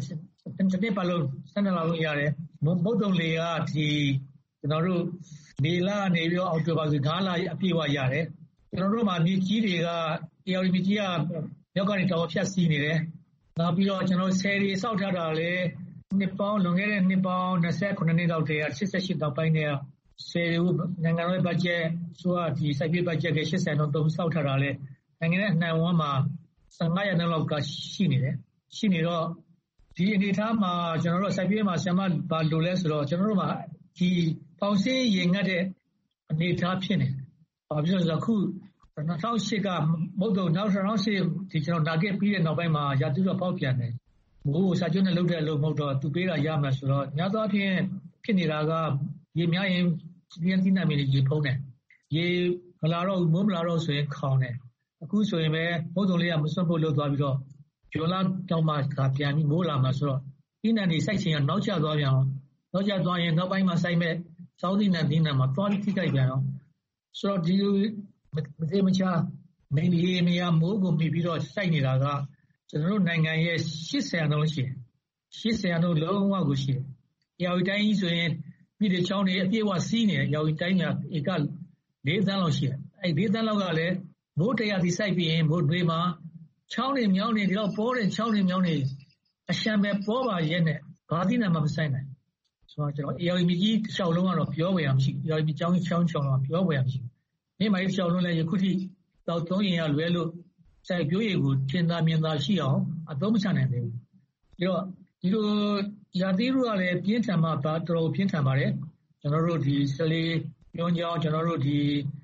S14: 20နှစ်ပတ်လုံး12လလုံးရတယ်။မုတ်တုံလေကကျွန်တော်တို့မေလနေပြီးအောက်တိုဘာဆို9လအပြည့်ဝရတယ်။ကျွန်တော်တို့မှာမြေကြီးတွေကတရားဝင်မြေကြီးကမြောက်ကနေတောင်ဖြတ်စီးနေတယ်။နောက်ပြီးတော့ကျွန်တော်ဆယ်တွေစောက်ထားတာလေလွန်ခဲ့တဲ့နှစ်ပေါင်း29နှစ်လောက်တည်းက88တောက်ပိုင်းနဲ့ဆယ်တွေနိုင်ငံတော်ဘတ်ဂျက်ဆိုတော့ဒီစိုက်ပျိုးဘတ်ဂျက်က80တော့သုံးစောက်ထားတာလေနိုင်ငံရဲ့အနှံဝန်းမှာ15ရာခိုင်နှုန်းလောက်ကရှိနေတယ်။ရှိနေတော့ဒီအနေအထားမှာကျွန်တော်တို့စိုက်ပျိုးမှာဆရာမဘာလိုလဲဆိုတော့ကျွန်တော်တို့မှာဒီပေါင်စင်းရေငတ်တဲ့အနေအထားဖြစ်နေတယ်။ဘာဖြစ်လို့လဲဆိုတော့အခု2008ကမုတ်တုံနောက်2008ဒီကျွန်တော်နာဂစ်ပြီးတဲ့နောက်ပိုင်းမှာရာသီဥတုပေါက်ပြန်တယ်။မိုးစာကျွန်းနဲ့လှုပ်တဲ့အလုပ်မဟုတ်တော့သူပေးတာရမယ်ဆိုတော့ညသောအဖြစ်ဖြစ်နေတာကရေများရင်ပြန်သိနိုင်မယ်ရေဖုံးတယ်။ရေမလာတော့မိုးမလာတော့ဆိုရင်ခေါင်းတယ်။အခုဆိုရင်ပဲမုတ်တုံလေးကမစွန့်ဖို့လှုပ်သွားပြီးတော့ဂျွန်လာတောင်မှပြန်ပြီးမိုးလာမှာဆိုတော့ဒီနံနေစိုက်ချင်ကနောက်ကျသွားပြန်အောင်နောက်ကျသွားရင်နောက်ပိုင်းမှာစိုက်မဲ့စောင်းသီးနံသီးနံမှာသွားပြီးထိခိုက်ပြန်အောင်ဆိုတော့ဒီမသေးမချာမင်းကြီးမရမိုးကိုပြီးပြီးတော့စိုက်နေတာကကျွန်တော်တို့နိုင်ငံရဲ့80%လုံးရှိတယ်80%လုံးလုံးဝကိုရှိတယ်။ရာဝီတိုင်းကြီးဆိုရင်ပြည်တွေချောင်းတွေအပြည့်အဝစီးနေတယ်ရာဝီတိုင်းကဧက4သန်းလောက်ရှိတယ်။အဲဒီ4သန်းလောက်ကလည်းမိုးတရားစီစိုက်ပြီးရင်မိုးတွေမှာချောင်းတွေမြောင်းတွေဒီတော့ပေါ်တဲ့ချောင်းတွေမြောင်းတွေအရှံပဲပေါ်ပါရဲ့နဲ့ဘာတိနာမှမဆိုင်နိုင်ဆိုတော့ကျွန်တော်ရာဝီမြကြီးတစ်လျှောက်လုံးကတော့ပြောဝယ်ရမရှိဘူးရာဝီချောင်းချောင်းတော့ပြောဝယ်ရမရှိဘူး။နေ့မှတစ်လျှောက်လုံးလည်းယခုထိတော့သုံးရင်ရလွဲလို့စိုက်ပျိုးရေကိုထင်သာမြင်သာရှိအောင်အသုံးမချနိုင်သေးဘူး။ပြီးတော့ဒီလိုရာသီဥတုကလည်းပြင်းထန်မှတော်တော်ပြင်းထန်ပါတယ်။ကျွန်တော်တို့ဒီစလေးညွန်ကြောင်းကျွန်တော်တို့ဒီ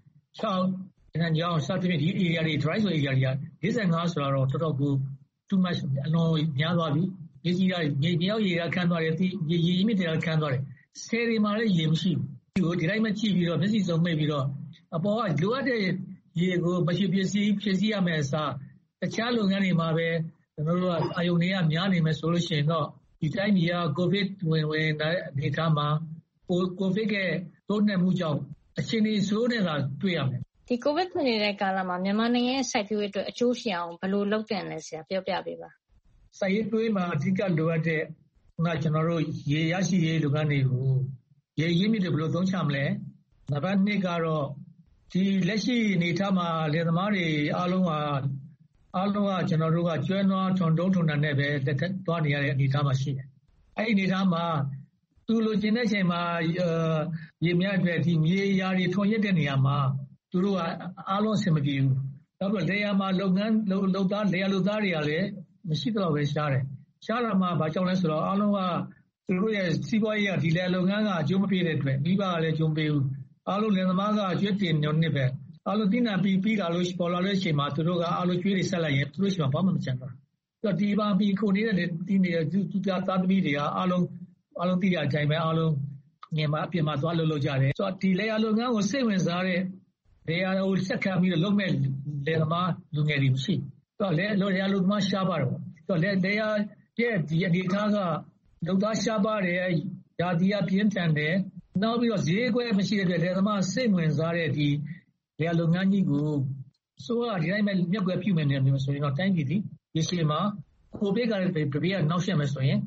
S14: 6နန်းကြောင်းစသဖြင့်ဒီ area တွေ dry zone area တွေက45ဆိုတော့တော်တော်ကို too much အလွန်များသွားပြီ။ရေကြီးတာမြေရောက်ရေကခန်းသွားတယ်ရေမြင့်တွေကခန်းသွားတယ်။ဆယ်တွေမှာလည်းရေမရှိဘူး။ဒီတိုင်းမှကြည့်ပြီးတော့မျက်စိစုံမှိတ်ပြီးတော့အပေါ်ကလိုအပ်တဲ့ရေကိုမရှိဖြည့်ဆည်းရမယ်အစားတခြားလုပ်ငန်းတွေမှာပဲကျွန်တော်တို့ကအာယုန်တွေကများနေမယ်ဆိုလို့ရှိရင်တော့ဒီတိုင်းကြီးကကိုဗစ်ဝင်တဲ့အနေအထားမှာကိုဗစ်ရဲ့တိုးနှက်မှုကြောင့်အခြေအနေဆိုးနေတာတွေ့ရမယ်
S13: ။ဒီကိုဗစ်ဖြစ်နေတဲ့ကာလမှာမြန်မာနိုင်ငံရဲ့စိုက်ပျိုးရေးအတွက်အကျိုးရှိအောင်ဘယ်လိုလုပ်တင်လဲဆရာပြောပြပေးပါ
S14: ။စိုက်ပျိုးရေးမှာအဓိကလိုအပ်တဲ့ကျွန်တော်တို့ရေရရှိရေးလုပ်ငန်းတွေကိုရေရင်းမြစ်တွေဘယ်လိုသုံးချမလဲ။နံပါတ်2ကတော့ဒီလက်ရှိအနေအထားမှာလယ်သမားတွေအားလုံးကကျွန်တော်တို့ကကျွဲနွားထွန်တုံးထွန်တာနဲ့ပဲလက်ထက်သွားနေရတဲ့အနေအထားမှာရှိတယ်။အဲဒီအနေအထားမှာသူလိုချင်တဲ့ချိန်မှာရေမြတ်အတွက်ဒီမြေယာတွေထွန်ရတဲ့နေရာမှာသူတို့ကအားလုံးအဆင်မပြေဘူး။နောက်ပြီးလေယာမှာလုပ်သားလေယာလုပ်သားတွေကလည်းမရှိတော့ပဲရှားတယ်။ရှားလာမှဘာကြောင့်လဲဆိုတော့အားလုံးကသူတို့ရဲ့စီးပွားရေးကဒီလေလုပ်ငန်းကအကျိုးမပေးတဲ့အတွက်မိဘကလည်းကျုံပေးဘူး။အားလုံးလယ်သမားကကျွေးတင်ညွန်နေပဲအားလုံးတိနာပြီးတာလို့ပေါ်လာလို့ရှိမှသူတို့ကအားလုံးကျွေးတွေဆက်လိုက်ရင်သူတို့ရှိမှဘာမှမချမ်းတော့ဘူး။ဒီပါပြီးခုနေတဲ့ဒီနေသူသားသမီးတွေကအားလုံးသိတဲ့အတိုင်းပဲအားလုံးငယ်မှာအပြင်မှာသွားလုပ်ကြတယ်။ဆိုတော့ဒီလေယာလုပ်ငန်းကိုစိတ်ဝင်စားတဲ့လေယာကိုဆက်ခံပြီးတော့လုပ်မဲ့လယ်သမားလူငယ်တွေမရှိ။ဆိုတော့လေယာလုပ်သမားရှားပါတော့။ဆိုတော့လေယာရဲ့ဒီအနေထားကလုပ်သားရှားပါတယ်ရာသီကပြင်းထန်တယ်။နောက်ပြီးတော့ဈေးကွက်မရှိတဲ့အတွက်လယ်သမားစိတ်ဝင်စားတဲ့ဒီလေယာလုပ်ငန်းကြီးကိုဆိုတော့ဒီတိုင်းပဲမြက်ွယ်ပြုမယ်နေမျိုးဆိုရင်တော့တိုင်းပြည်ဒီရေရှည်မှာကိုဗစ်ကလည်းပြပြနောက်ဆက်မယ်ဆိုရင်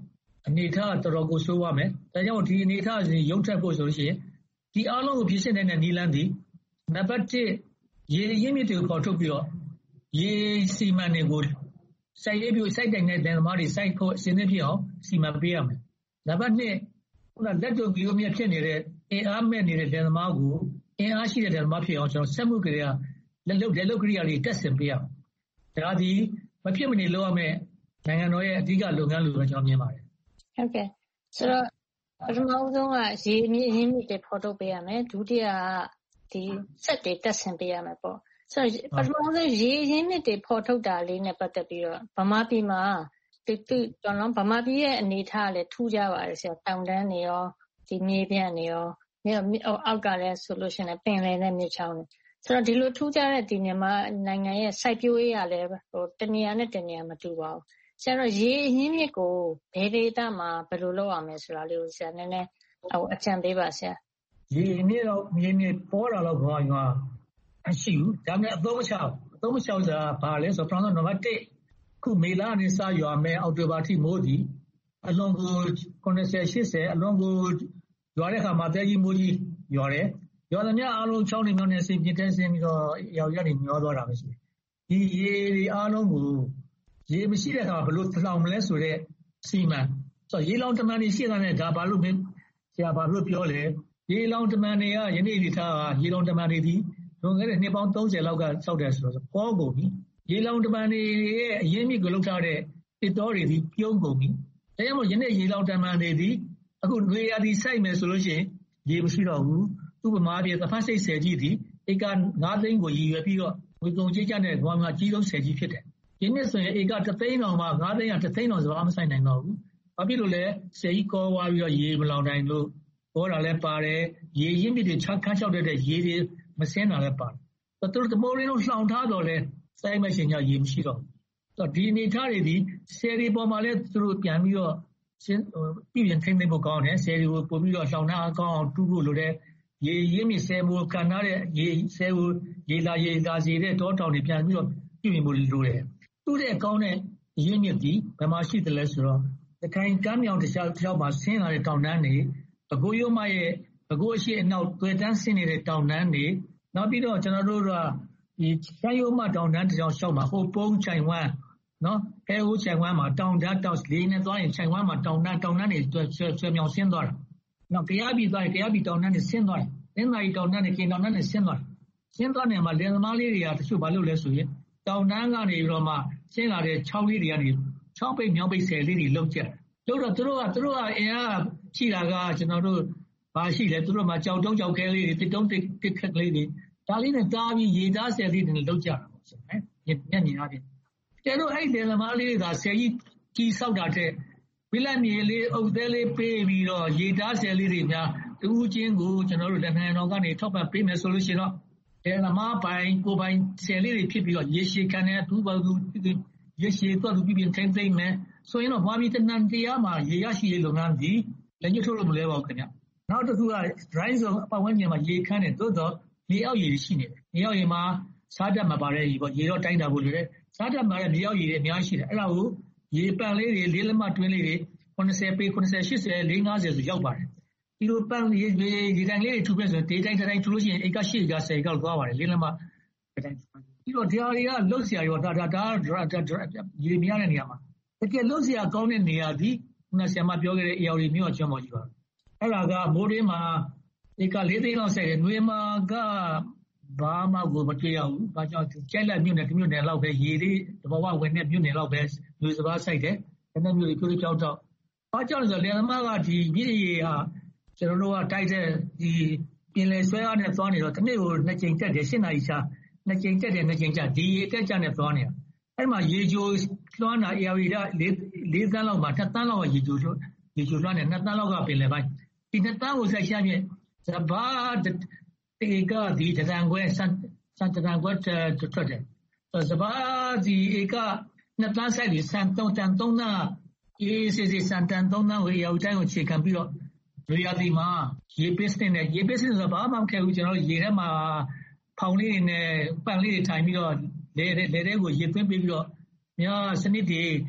S14: အနေအထားတော်တော်ကိုဆိုးရမယ်။ဒါကြောင့်ဒီအနေအထားရုပ်ထွက်ဖို့ဆိုလို့ရှိရင်ဒီအားလုံးကိုပြည့်စုံတဲ့နည်းလမ်းသည်နံပါတ်1ရေရင်းမြစ်တွေကိုခေါ်ထုတ်ပြီးတော့ရေစီမံတွေကိုစိုက်ရေးပြုစိုက်တိုင်တဲ့လယ်သမားတွေစိုက်ဖို့အစဉ်သင့်ဖြစ်အောင်စီမံပေးရမယ်။နံပါတ်2ခုနလက်တို့မျိုးမြတ်ဖြစ်နေတဲ့အင်အားမဲ့နေတဲ့လယ်သမားကိုအင်အားရှိတဲ့လယ်သမားဖြစ်အောင်ကျွန်တော်ဆက်မှုကြရလက်လုပ်ကရိယာတွေတက်ဆင်ပေးရအောင်။ဒါသည်မဖြစ်မနေလုပ်ရမယ်နိုင်ငံတော်ရဲ့အဓိကလုပ်ငန်းလို့ပဲကျွန်တော်မြင်ပါတယ်
S13: ။ဟုတ်ကဲ့ဆိုတော့ပထမဆုံးကရေအမြင့်ရင်းမြစ်တွေဖော်ထုတ်ပေးရမယ်ဒုတိယကဒီဆက်တွေတက်ဆင်ပေးရမယ်ပေါ့ဆိုတော့ပထမဆုံးရေရင်းမြစ်တွေဖော်ထုတ်တာလေးနဲ့ပတ်သက်ပြီးတော့ဗမာပြည်မှာကျွန်တော်ဗမာပြည်ရဲ့အနေအထားလည်းထူးခြားပါတယ်ဆရာတောင်တန်းတွေရောဒီမြေပြန့်တွေရောအောက်ကလည်းဆိုလို့ရှိရင်ပင်လယ်နဲ့မြစ်ချောင်းတွေဆိုတော့ဒီလိုထူးခြားတဲ့ဒီမြန်မာနိုင်ငံရဲ့စိုက်ပျိုးရေးကလည်းတနေရာနဲ့တနေရာမတူပါဘူးဆရာတို့ရေရင်းမြစ်ကိုဘယ်ဒေသမှာဘယ်လိုလုပ်ရမလဲဆိုတာလေးကိုဆရာနည်းနည်းအကြံပေးပါဆရာ
S14: ရေမြစ်တော့မြေမြစ်ပေါ်တာတော့ဘာမှမရှိဘူးဒါပေမဲ့အသုံးမချဆိုတာဘာလဲဆိုတော့နံပါတ်1ခုမေလနဲ့စရွာမယ်အောက်တိုဘာထိမိုးသည်အလွန်ကို90 80အလွန်ကိုရွာတဲ့ခါမှာတဲကြီးမိုးကြီးရွာတယ်ရွာသမျှအားလုံးချောင်းတွေမြောင်းနေစင်ပြင်းတဲ့စင်ပြီးတော့ရောက်ရနေမျောသွားတာပဲရှိတယ်ဒီရေတွေအားလုံးကိုရေမရှိတဲ့အခါဘယ်လိုလောင်မလဲဆိုတော့စီမံဆိုရေလောင်တမန်တွေရှိတာနဲ့ဒါဘာလို့ဆရာဘာလို့ပြောလဲရေလောင်တမန်တွေကယနေ့ဒီထားရေလောင်တမန်တွေဒီလွန်ခဲ့တဲ့နှစ်ပေါင်း30လောက်ကစောက်တယ်ဆိုတော့ပေါ်ကုန်ပြီရေလောင်တမန်တွေရဲ့အရင်းမြစ်ကိုလောက်ထားတဲ့တစ်တော်တွေဒီပြုံးကုန်ပြီဒါကြောင့်မို့ယနေ့ရေလောင်တမန်တွေဒီအခုနွေရာသီစိုက်မယ်ဆိုလို့ရှိရင်ရေမရှိတော့ဘူးဥပမာပြသဖတ်စိတ်ဆယ်ကြီးဒီဧက9သိန်းကိုရည်ရွယ်ပြီးတော့ဝေကုန်ကြေးကျတဲ့ဘာမှကြီးဆုံးဆယ်ကြီးဖြစ်တယ်ဒီနှစ်ဆိုရင်ဧက3သိန်းတောင်မှ9သိန်းက3သိန်းတောင်ဆိုတော့မဆိုင်နိုင်တော့ဘူးဘာဖြစ်လို့လဲဆယ်ကြီးကောဝါပြီးတော့ရေမလောင်နိုင်လို့ပေါ်တာလည်းပါတယ်ရေရင်းမြစ်တွေခန်းချောက်တဲ့ရေတွေမစင်းတာလည်းပါတယ်သူတို့တမိုးရင်းတို့လှောင်ထားတော့လဲစိုက်မရှင်ကြရေမရှိတော့ဘူးဒီအနေထားတွေဒီဆယ်ရီပေါ်မှာလည်းသူတို့ပြန်ပြီးတော့ပြည်ရင်ထိမ့်သိမ့်ဖို့ကောင်းတယ်ဆယ်ရီကိုပို့ပြီးတော့လှောင်ထားအောင်အောင်တူးဖို့လိုတဲ့ရေရင်းမြစ်ဆယ်မိုးကန်ထားတဲ့ရေဆယ်ကိုရေလာစီတဲ့တောတောင်တွေပြန်ပြီးတော့ပြည်ရင်ဖို့လိုတယ်တူးတဲ့ကောင်းတဲ့ရင်းမြစ်ဒီဘယ်မှာရှိတယ်လဲဆိုတော့တခိုင်ကမ်းမြောင်တစ်လျှောက်မှာဆင်းလာတဲ့တောင်တန်းတွေပဲခူးရိုးမရဲ့ပဲခူးအရှိအနောက်သွေတန်းဆင်းနေတဲ့တောင်တန်းတွေနောက်ပြီးတော့ကျွန်တော်တို့ကဒီချမ်းရိုးမတောင်တန်းတစ်လျှောက်မှာဟိုပုံးချိုင်ဝမ်းနော်အဲဟိုချိုင်ဝမ်းမှာတောင်တန်းတောင်လေးနဲ့သွားရင်ချိုင်ဝမ်းမှာတောင်တန်းတွေဆွဲမြောင်ဆင်းသွားတာနောက်ကြားပြီးသွားရင်ကြားပြီးတောင်တန်းတွေဆင်းသွားတယ်လင်းသာရီတောင်တန်းတွေကင်တောင်တန်းတွေဆင်းသွားတယ်ဆင်းသွားနေမှာလယ်သမားလေးတွေကတချို့ဘာလုပ်လဲဆိုရင်တောင်တန်းကနေပြီးတော့မှဆင်းလာတဲ့ချောင်းလေးတွေကနေချောင်းပိတ်မြောင်းပိတ်ဆယ်လေးတွေလုံးကျတယ်လို့တော့သူတို့ကအင်အားရှိတာကကျွန်တော်တို့ဘာရှိလဲသူတို့မှာကြောက်တုံးကြောက်ခဲလေးတွေတစ်တုံးတစ်ခက်ကလေးတွေဒါလေးနဲ့တားပြီးရေသားဆယ်လေးတွေလုံးကျတာပေါ့ဆိုဟဲ့ညံ့နေတယ်ကျတော့အဲ့ဒီလယ်သမားလေးတွေကဆယ်ကြီးဆောက်တာတဲ့ဝိလက်မြေလေးအုပ်သေးလေးပေးပြီးတော့ရေသားဆယ်လေးတွေများတူးချင်းကိုကျွန်တော်တို့လက်နိုင်ငံတော်ကနေထောက်ပံ့ပေးမယ်ဆိုလို့ရှိရင်တော့လယ်သမားပိုင်ကိုပိုင်ဆယ်လေးတွေဖြစ်ပြီးတော့ရေရှည်ခံတဲ့သူ့ဘာသူရေရှည်တော့သူပြင်းထိမ့်သိမ့်မယ်ဆိုရင်တော့ဘာပြီးတနန်တရားမှာရေရရှိရေးလုပ်ငန်းဒီလက်ညှိုးထိုးလို့မလဲပါဘူးခင်ဗျနောက်တစ်ခုက dry zone အပတ်ဝန်းကျင်မှာရေခမ်းတယ်သို့တော့မြေအောက်ရေရှိနေတယ်မြေအောက်ရေမှာစားတတ်မှာပါတယ်ရေပေါ့ရေတော့တိုင်းတာဖို့လိုတယ်စားတတ်မှာလည်းမြေအောက်ရေတွေအများကြီးရှိတယ်အဲ့ဒါကိုရေပန့်လေးတွေလေးလက်မတွင်းလေးတွေ90ပေ90 80 450ဆိုရောက်ပါတယ်ဒီလိုပန့်ရေတိုင်းလေးတွေထူပြဆိုဒေတိုင်းတိုင်းထူလို့ရှိရင်ဧက8ဧက10ဧကလောက်သွားပါတယ်လေးလက်မတိုင်းပြီးတော့ဒီဟာတွေကလှုပ်ရှားရောဒါရေမြရတဲ့နေရာမှာတကယ်လှုပ်ရှားကောင်းတဲ့နေရာဒီခုနဆရာမပြောခဲ့တဲ့ AR မြို့ကျွန်းပေါ်ကြီးပါအဲ့ဒါကမိုးရင်းမှာဧက4သိန်းလောက်ဆိုင်တယ်နှွေမှာကဘာမှကိုမတွေ့ရဘူးဘာကြောင့်ကျက်လက်မြို့နယ်တစ်မြို့နယ်လောက်ပဲရေလေးတဘောဝဝင်တဲ့မြို့နယ်လောက်ပဲလူစပါးဆိုင်တယ်အဲ့ဒီမြို့တွေပြောကြောက်ဘာကြောင့်လဲဆိုတော့လယ်သမားကဒီမြစ်ရေဟာကျွန်တော်တို့ကတိုက်တဲ့ဒီပြင်လယ်ဆွဲအားနဲ့သွားနေတော့တစ်နေ့ကို2ချိန်တက်တယ်8နာရီချ2ချိန်တက်တယ်2ချိန်ချဒီရေတက်ကြနဲ့သွားနေတာအဲ့မှာရေချိုလွှမ်းတာ AR 4သန်းလောက်မှာ2သန်းလောက်ကရေချိုလွှမ်းတယ်2သန်းလောက်ကပင်လယ်ပိုင်းဒီ2သန်းကိုဆက်ရှာမြင့်စဘာတေကဒီတန်ခွဲစံတန်ခွဲထွက်တယ်စဘာဒီဧက2သန်းဆိုင်ဒီစံ3သန်းအေးစီစံတန်3သန်းကိုရောက်တိုင်းကိုခြေခံပြီးတော့ရေယာဒီမှာရေပစ်စနဲ့ရေပစ်စဆိုဘာမှမခဲဘူးကျွန်တော်ရေထဲမှာဖောင်လေးတွေနဲ့ပန့်လေးတွေထိုင်ပြီးတော့လေတဲ့ကိုရေသွင်းပေးပြီးတော့များစနစ်တွေ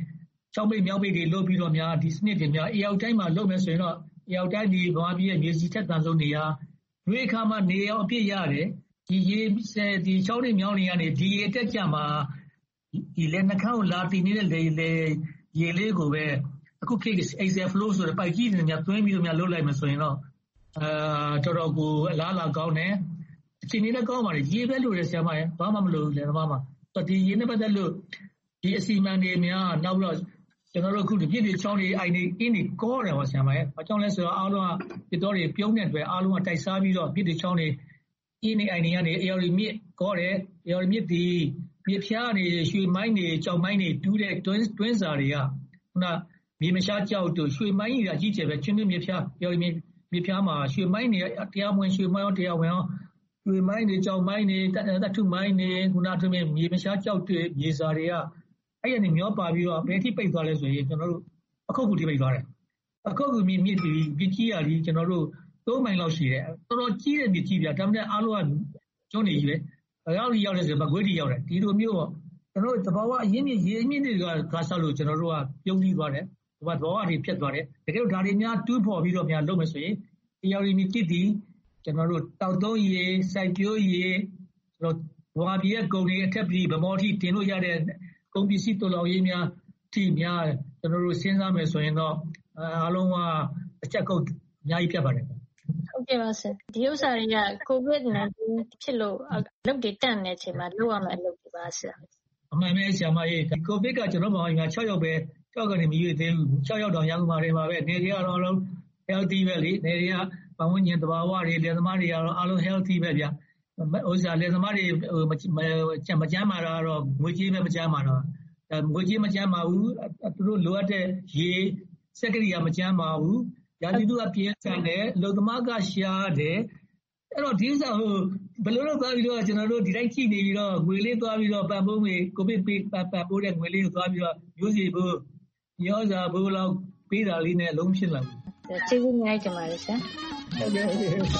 S14: ချောင်းပိတ်မြောက်ပိတ်တွေလုပ်ပြီးတော့များဒီစနစ်တွေများအေရောက်တိုင်းမှာလုပ်မယ်ဆိုရင်တော့အေရောက်တိုင်းဒီဗမာပြည်ရဲ့မြေစီထက်သန်ဆုံးနေရာရွေးခါမှနေအောင်အပြည့်ရတယ်ဒီရေဒီချောင်းတွေမြောင်းတွေကနေဒီရေတက်ကြမှာဒီလက်နှခမ်းကိုလာတည်နေတဲ့လေရေလေးကိုပဲအခုခေတ် Excel flow ဆိုတဲ့ပိုက်ကြီးတွေများသွင်းပြီးတော့များလုပ်လိုက်မှဆိုရင်တော့တော်တော်ကိုအလားအလာကောင်းတယ်အချိန်ကြီးလည်းကောင်းပါလေရေပဲလို့ရဆရာမရဲ့ဘာမှမလုပ်ဘူးလေဘာမှဒီရေနဲ့ပတ်သက်လို့ဒီအစီအမံတွေများနောက်ပြီးတော့ကျွန်တော်တို့အခုဒီပြည့်တွေချောင်းတွေအိုင်တွေအင်းတွေကောတယ်ပါဆရာမရဲ့ဘာကြောင့်လဲဆိုတော့အားလုံးကပြစ်တော်တွေပြုံးတဲ့အတွက်အားလုံးကတိုက်စားပြီးတော့ပြည့်တွေချောင်းတွေအင်းတွေအိုင်တွေကနေအေရော်ရီမြစ်ကောတယ်အေရော်ရီမြစ်ဒီမြေဖျားနေရွှေမိုင်းတွေကြောက်မိုင်းတွေတူးတဲ့တွင်းစာတွေကခုနမြေမရှားကြောက်တို့ရွှေမိုင်းကြီးအကြီးကျယ်ပဲချင်းတွင်းမြေဖျားအေရော်ရီမြေဖျားမှာရွှေမိုင်းတွေတရားဝင်ရွှေမိုင်းရောတရားဝင်ရောရွှေမိုင်းတွေကြောက်မိုင်းတွေတထုမိုင်းတွေခုနတို့မြေမရှားကြောက်တွေမြေစာတွေကအဲ့ရနေမျောပါပြီးတော့ဘယ်ထိပိတ်သွားလဲဆိုရင်ကျွန်တော်တို့အခုထိပိတ်သွားတယ်အခုမြစ်ကြီးရကြီးကျွန်တော်တို့3မိုင်လောက်ရှိတယ်တော်တော်ကြီးတဲ့မြစ်ကြီးပြဒါမှမဟုတ်အားလုံးကကျွန်းနေကြီးပဲရောက်တယ်ဆိုတော့မကွေးတီရောက်တယ်ဒီလိုမျိုးပေါ့ကျွန်တော်တို့သဘာဝအရင်းမြစ်ရေမြစ်တွေကဆောက်လို့ကျွန်တော်တို့ကပြုံးပြီးသွားတယ်သဘာဝတွေဖြတ်သွားတယ်တကယ်လို့ဒါတွေများတူးဖော်ပြီးတော့များလုပ်မယ်ဆိုရင်ဒီရောက်မြစ်ကြီးတီကျွန်တော်တို့တောက်သုံးရေစိုက်ပျိုးရေကျွန်တော်ဘဝပြည်ရဲ့ကုန်တွေအထက်ပြည်ဗမော်ထိတင်လို့ရတဲ့ကုန်ပစ္စည်းတော်တော်ရေးများထိများကျွန်တော်တို့စဉ်းစားမယ်ဆိုရင်တော့အားလုံးကအချက်ကုတ်အများကြီးဖြတ်ပါတယ်
S13: ဟုတ်ကဲ့ပါဆရာဒီဥစ္စာတွေက COVID-19 ဖြစ်လို့အလုပ်တွေတန့်နေချိန်မှာလုပ်ရမယ့်အလုပ်တွေပါဆရာ
S14: အမှန်ပဲဆရာမကြီး COVID ကကျွန်တော်ဘာမှ6ရောက်ပဲ6ကနေမရွေ့သေးဘူး6ရောက်တော့ရန်ကုန်မှာတွေပါပဲနေတွေကတော့ healthy ပဲလေနေတွေကပတ်ဝန်းကျင်သဘာဝတွေလယ်သမားတွေကတော့အားလုံး healthy ပဲဗျဥစ္စာလယ်သမားတွေမကြမ်းမာတာကတော့ငွေကြေးပဲမကြမ်းမာတော့ငွေကြေးမကြမ်းမာဘူးသူတို့လိုအပ်တဲ့ရေစက်ကရိယာမကြမ်းမာဘူးရာသီဥတုကပြင်းထန်တယ်လုံသမားကရှားတယ်အဲ့တော့ဒီဥစ္စာဘယ်လိုလုပ်သွားပြီးတော့ကျွန်တော်တို့ဒီတိုင်းကြည့်နေပြီးတော့ငွေလေးသွားပြီးတော့ပံ့ပိုးငွေကိုဗစ်ပေးပံ့ပိုးတဲ့ငွေလေးကိုသွားပြီးတော့မျိုးစီဖို့ရောစာဖို့လောက်ပေးတာလေးနဲ့လုံးဖြစ်လာဘူး
S13: ကျေးဇူးများကြပါတယ်ဆရာ
S4: ဟုတ်ကဲ့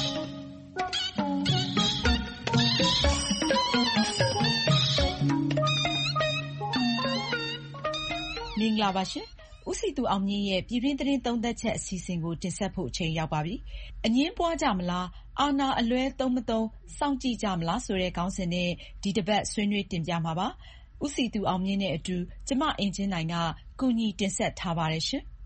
S4: မင်္ဂလာပါရှင်ဦးစီသူအောင်မြင့်ရဲ့ပြည်တွင်းသတင်းသုံးသပ်ချက်အစီအစဉ်ကိုတင်ဆက်ဖို့အချိန်ရောက်ပါပြီ။အငြင်းပွားကြမလားအာဏာအလွဲသုံးမသုံးစောင့်ကြည့်ကြမလားဆိုတဲ့ခေါင်းစဉ်နဲ့ဒီတစ်ပတ်ဆွေးနွေးတင်ပြမှာပါ။ဦးစီသူအောင်မြင့်နဲ့အတူကျမအင်ကြင်းနိုင်ကကူညီတင်ဆက်ထားပါတယ်ရှင်။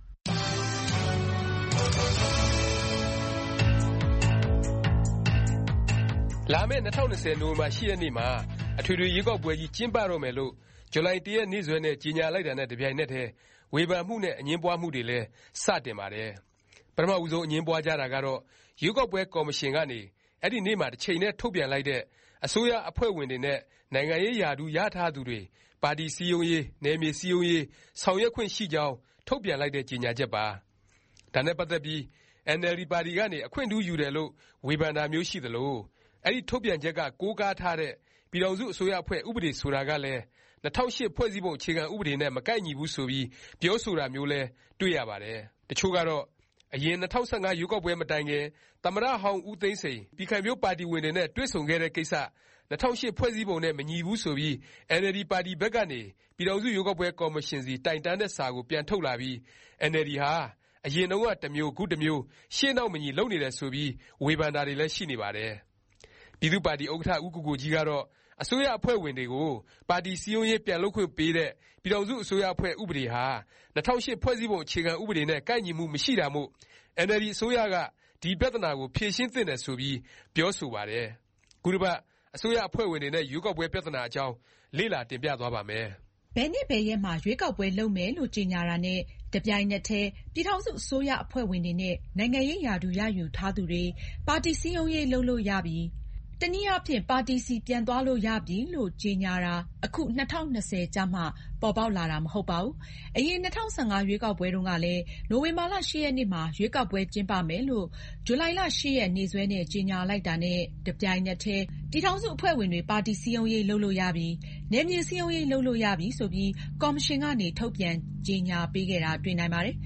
S15: လာမယ့်2020နိုဝင်ဘာ10ရက်နေ့မှာအထွေထွေရွေးကောက်ပွဲကြီးကျင်းပတော့မယ်လို့ဇူလိုင်1ရက်နေ့စွဲနဲ့ကြေညာလိုက်တာနဲ့တပြိုင်နက်တည်းဝေဖန်မှုနဲ့အငြင်းပွားမှုတွေလည်းစတင်ပါတယ်။ပထမဦးဆုံးအငြင်းပွားကြတာကတော့ရွေးကောက်ပွဲကော်မရှင်ကနေအဲ့ဒီနေ့မှာတစ်ချိန်နဲ့ထုတ်ပြန်လိုက်တဲ့အစိုးရအဖွဲ့ဝင်တွေနဲ့နိုင်ငံရေးရာထူးရထားသူတွေပါတီစည်းရုံးရေးနယ်မြေစည်းရုံးရေးဆောင်ရွက်ခွင့်ရှိကြောင်းထုတ်ပြန်လိုက်တဲ့ကြေညာချက်ပါ။ဒါနဲ့ပတ်သက်ပြီး NLD ပါတီကနေအခွင့်ထူးယူတယ်လို့ဝေဖန်တာမျိုးရှိသလိုအဲ့ဒီထုတ်ပြန်ချက်ကကိုးကားထားတဲ့ပြည်ထောင်စုအစိုးရအဖွဲ့ဥပဒေဆိုတာကလည်း2008ဖွဲ့စည်းပုံအခြေခံဥပဒေနဲ့မကိုက်ညီဘူးဆိုပြီးပြောဆိုတာမျိုးလဲတွေ့ရပါတယ်။တချို့ကတော့အရင်2015ရွေးကောက်ပွဲမတိုင်ခင်သမ္မတဟောင်းဦးသိန်းစိန်ပြည်ခိုင်ဖြိုးပါတီဝင်တွေနဲ့တွေ့ဆုံခဲ့တဲ့ကိစ္စ2008ဖွဲ့စည်းပုံနဲ့မညီဘူးဆိုပြီး NLD ပါတီဘက်ကနေပြည်ထောင်စုရွေးကောက်ပွဲကော်မရှင်စီတိုင်တန်းတဲ့စာကိုပြန်ထုတ်လာပြီး NLD ဟာအရင်တုန်းကတစ်မျိုးခုတစ်မျိုးရှေ့နောက်မညီလုပ်နေတယ်ဆိုပြီးဝေဖန်တာတွေလည်းရှိနေပါတယ်။ပြည်သူ့ပါတီဥက္ကဋ္ဌဦးကိုကိုကြီးကတော့အစိုးရအဖွဲ့ဝင်တွေကိုပါတီစည်းရုံးရေးပြန်လုပ်ခွင့်ပေးတဲ့ပြည်ထောင်စုအစိုးရအဖွဲ့ဥပဒေဟာ2008ဖွဲ့စည်းပုံအခြေခံဥပဒေနဲ့ကိုက်ညီမှုမရှိတာမို့ NLD အစိုးရကဒီပြဿနာကိုဖြေရှင်းသင့်တယ်ဆိုပြီးပြောဆိုပါတယ်။ခုတစ်ပတ်အစိုးရအဖွဲ့ဝင်တွေနဲ့ရွေးကောက်ပွဲပြဿနာအကြောင်းလေ့လာတင်ပြသွားပါမယ်
S4: ။ဘယ်နှစ်ဘယ်ရက်မှာရွေးကောက်ပွဲလုပ်မယ်လို့ကြေညာတာနဲ့တပြိုင်နက်တည်းပြည်ထောင်စုအစိုးရအဖွဲ့ဝင်တွေနဲ့နိုင်ငံရေးရာထူးရယူထားသူတွေပါတီစည်းရုံးရေးလုပ်လို့ရပြီတနည်းအားဖြင့်ပါတီစီပြန်သွားလို့ရပြီလို့ကြေညာတာအခု2020ကျမှပေါ်ပေါက်လာတာမဟုတ်ပါဘူး။အရင်2015ရွေးကောက်ပွဲတုန်းကလည်းနိုဝင်ဘာလ10ရက်နေ့မှာရွေးကောက်ပွဲကျင်းပမယ်လို့ဇူလိုင်လ10ရက်နေ့စွဲနဲ့ကြေညာလိုက်တာနဲ့တပြိုင်နက်တည်းပြည်ထောင်စုအဖွဲ့ဝင်တွေပါတီစည်းရုံးရေးလုပ်လို့ရပြီနယ်မြေစည်းရုံးရေးလုပ်လို့ရပြီဆိုပြီးကော်မရှင်ကနေထုတ်ပြန်ကြေညာပေးခဲ့တာတွေ့နိုင်ပါတယ်။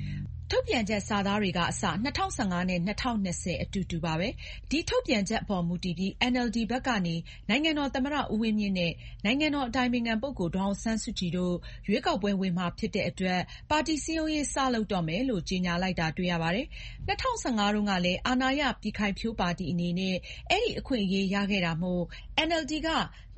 S16: ထုတ်ပြန်ချက်စာသားတွေကအစ2015နဲ့2020အတူပါပဲ။ဒီထုတ်ပြန်ချက်အပေါ်မူတည်ပြီး NLD ဘက်ကနေနိုင်ငံတော်သမ္မတဦးဝင်းမြင့်နဲ့နိုင်ငံတော်အတိုင်ပင်ခံပုဂ္ဂိုလ်ဒေါ်အောင်ဆန်းစုကြည်တို့ရွေးကောက်ပွဲဝင်မှာဖြစ်တဲ့အတွက်ပါတီစည်းရုံးရေးစလုပ်တော့မယ်လို့ကြေညာလိုက်တာတွေ့ရပါတယ်။2015တုန်းကလည်းအာဏာရပြည်ခိုင်ဖြိုးပါတီအနေနဲ့အဲဒီအခွင့်အရေးရခဲ့တာမို့ NLD က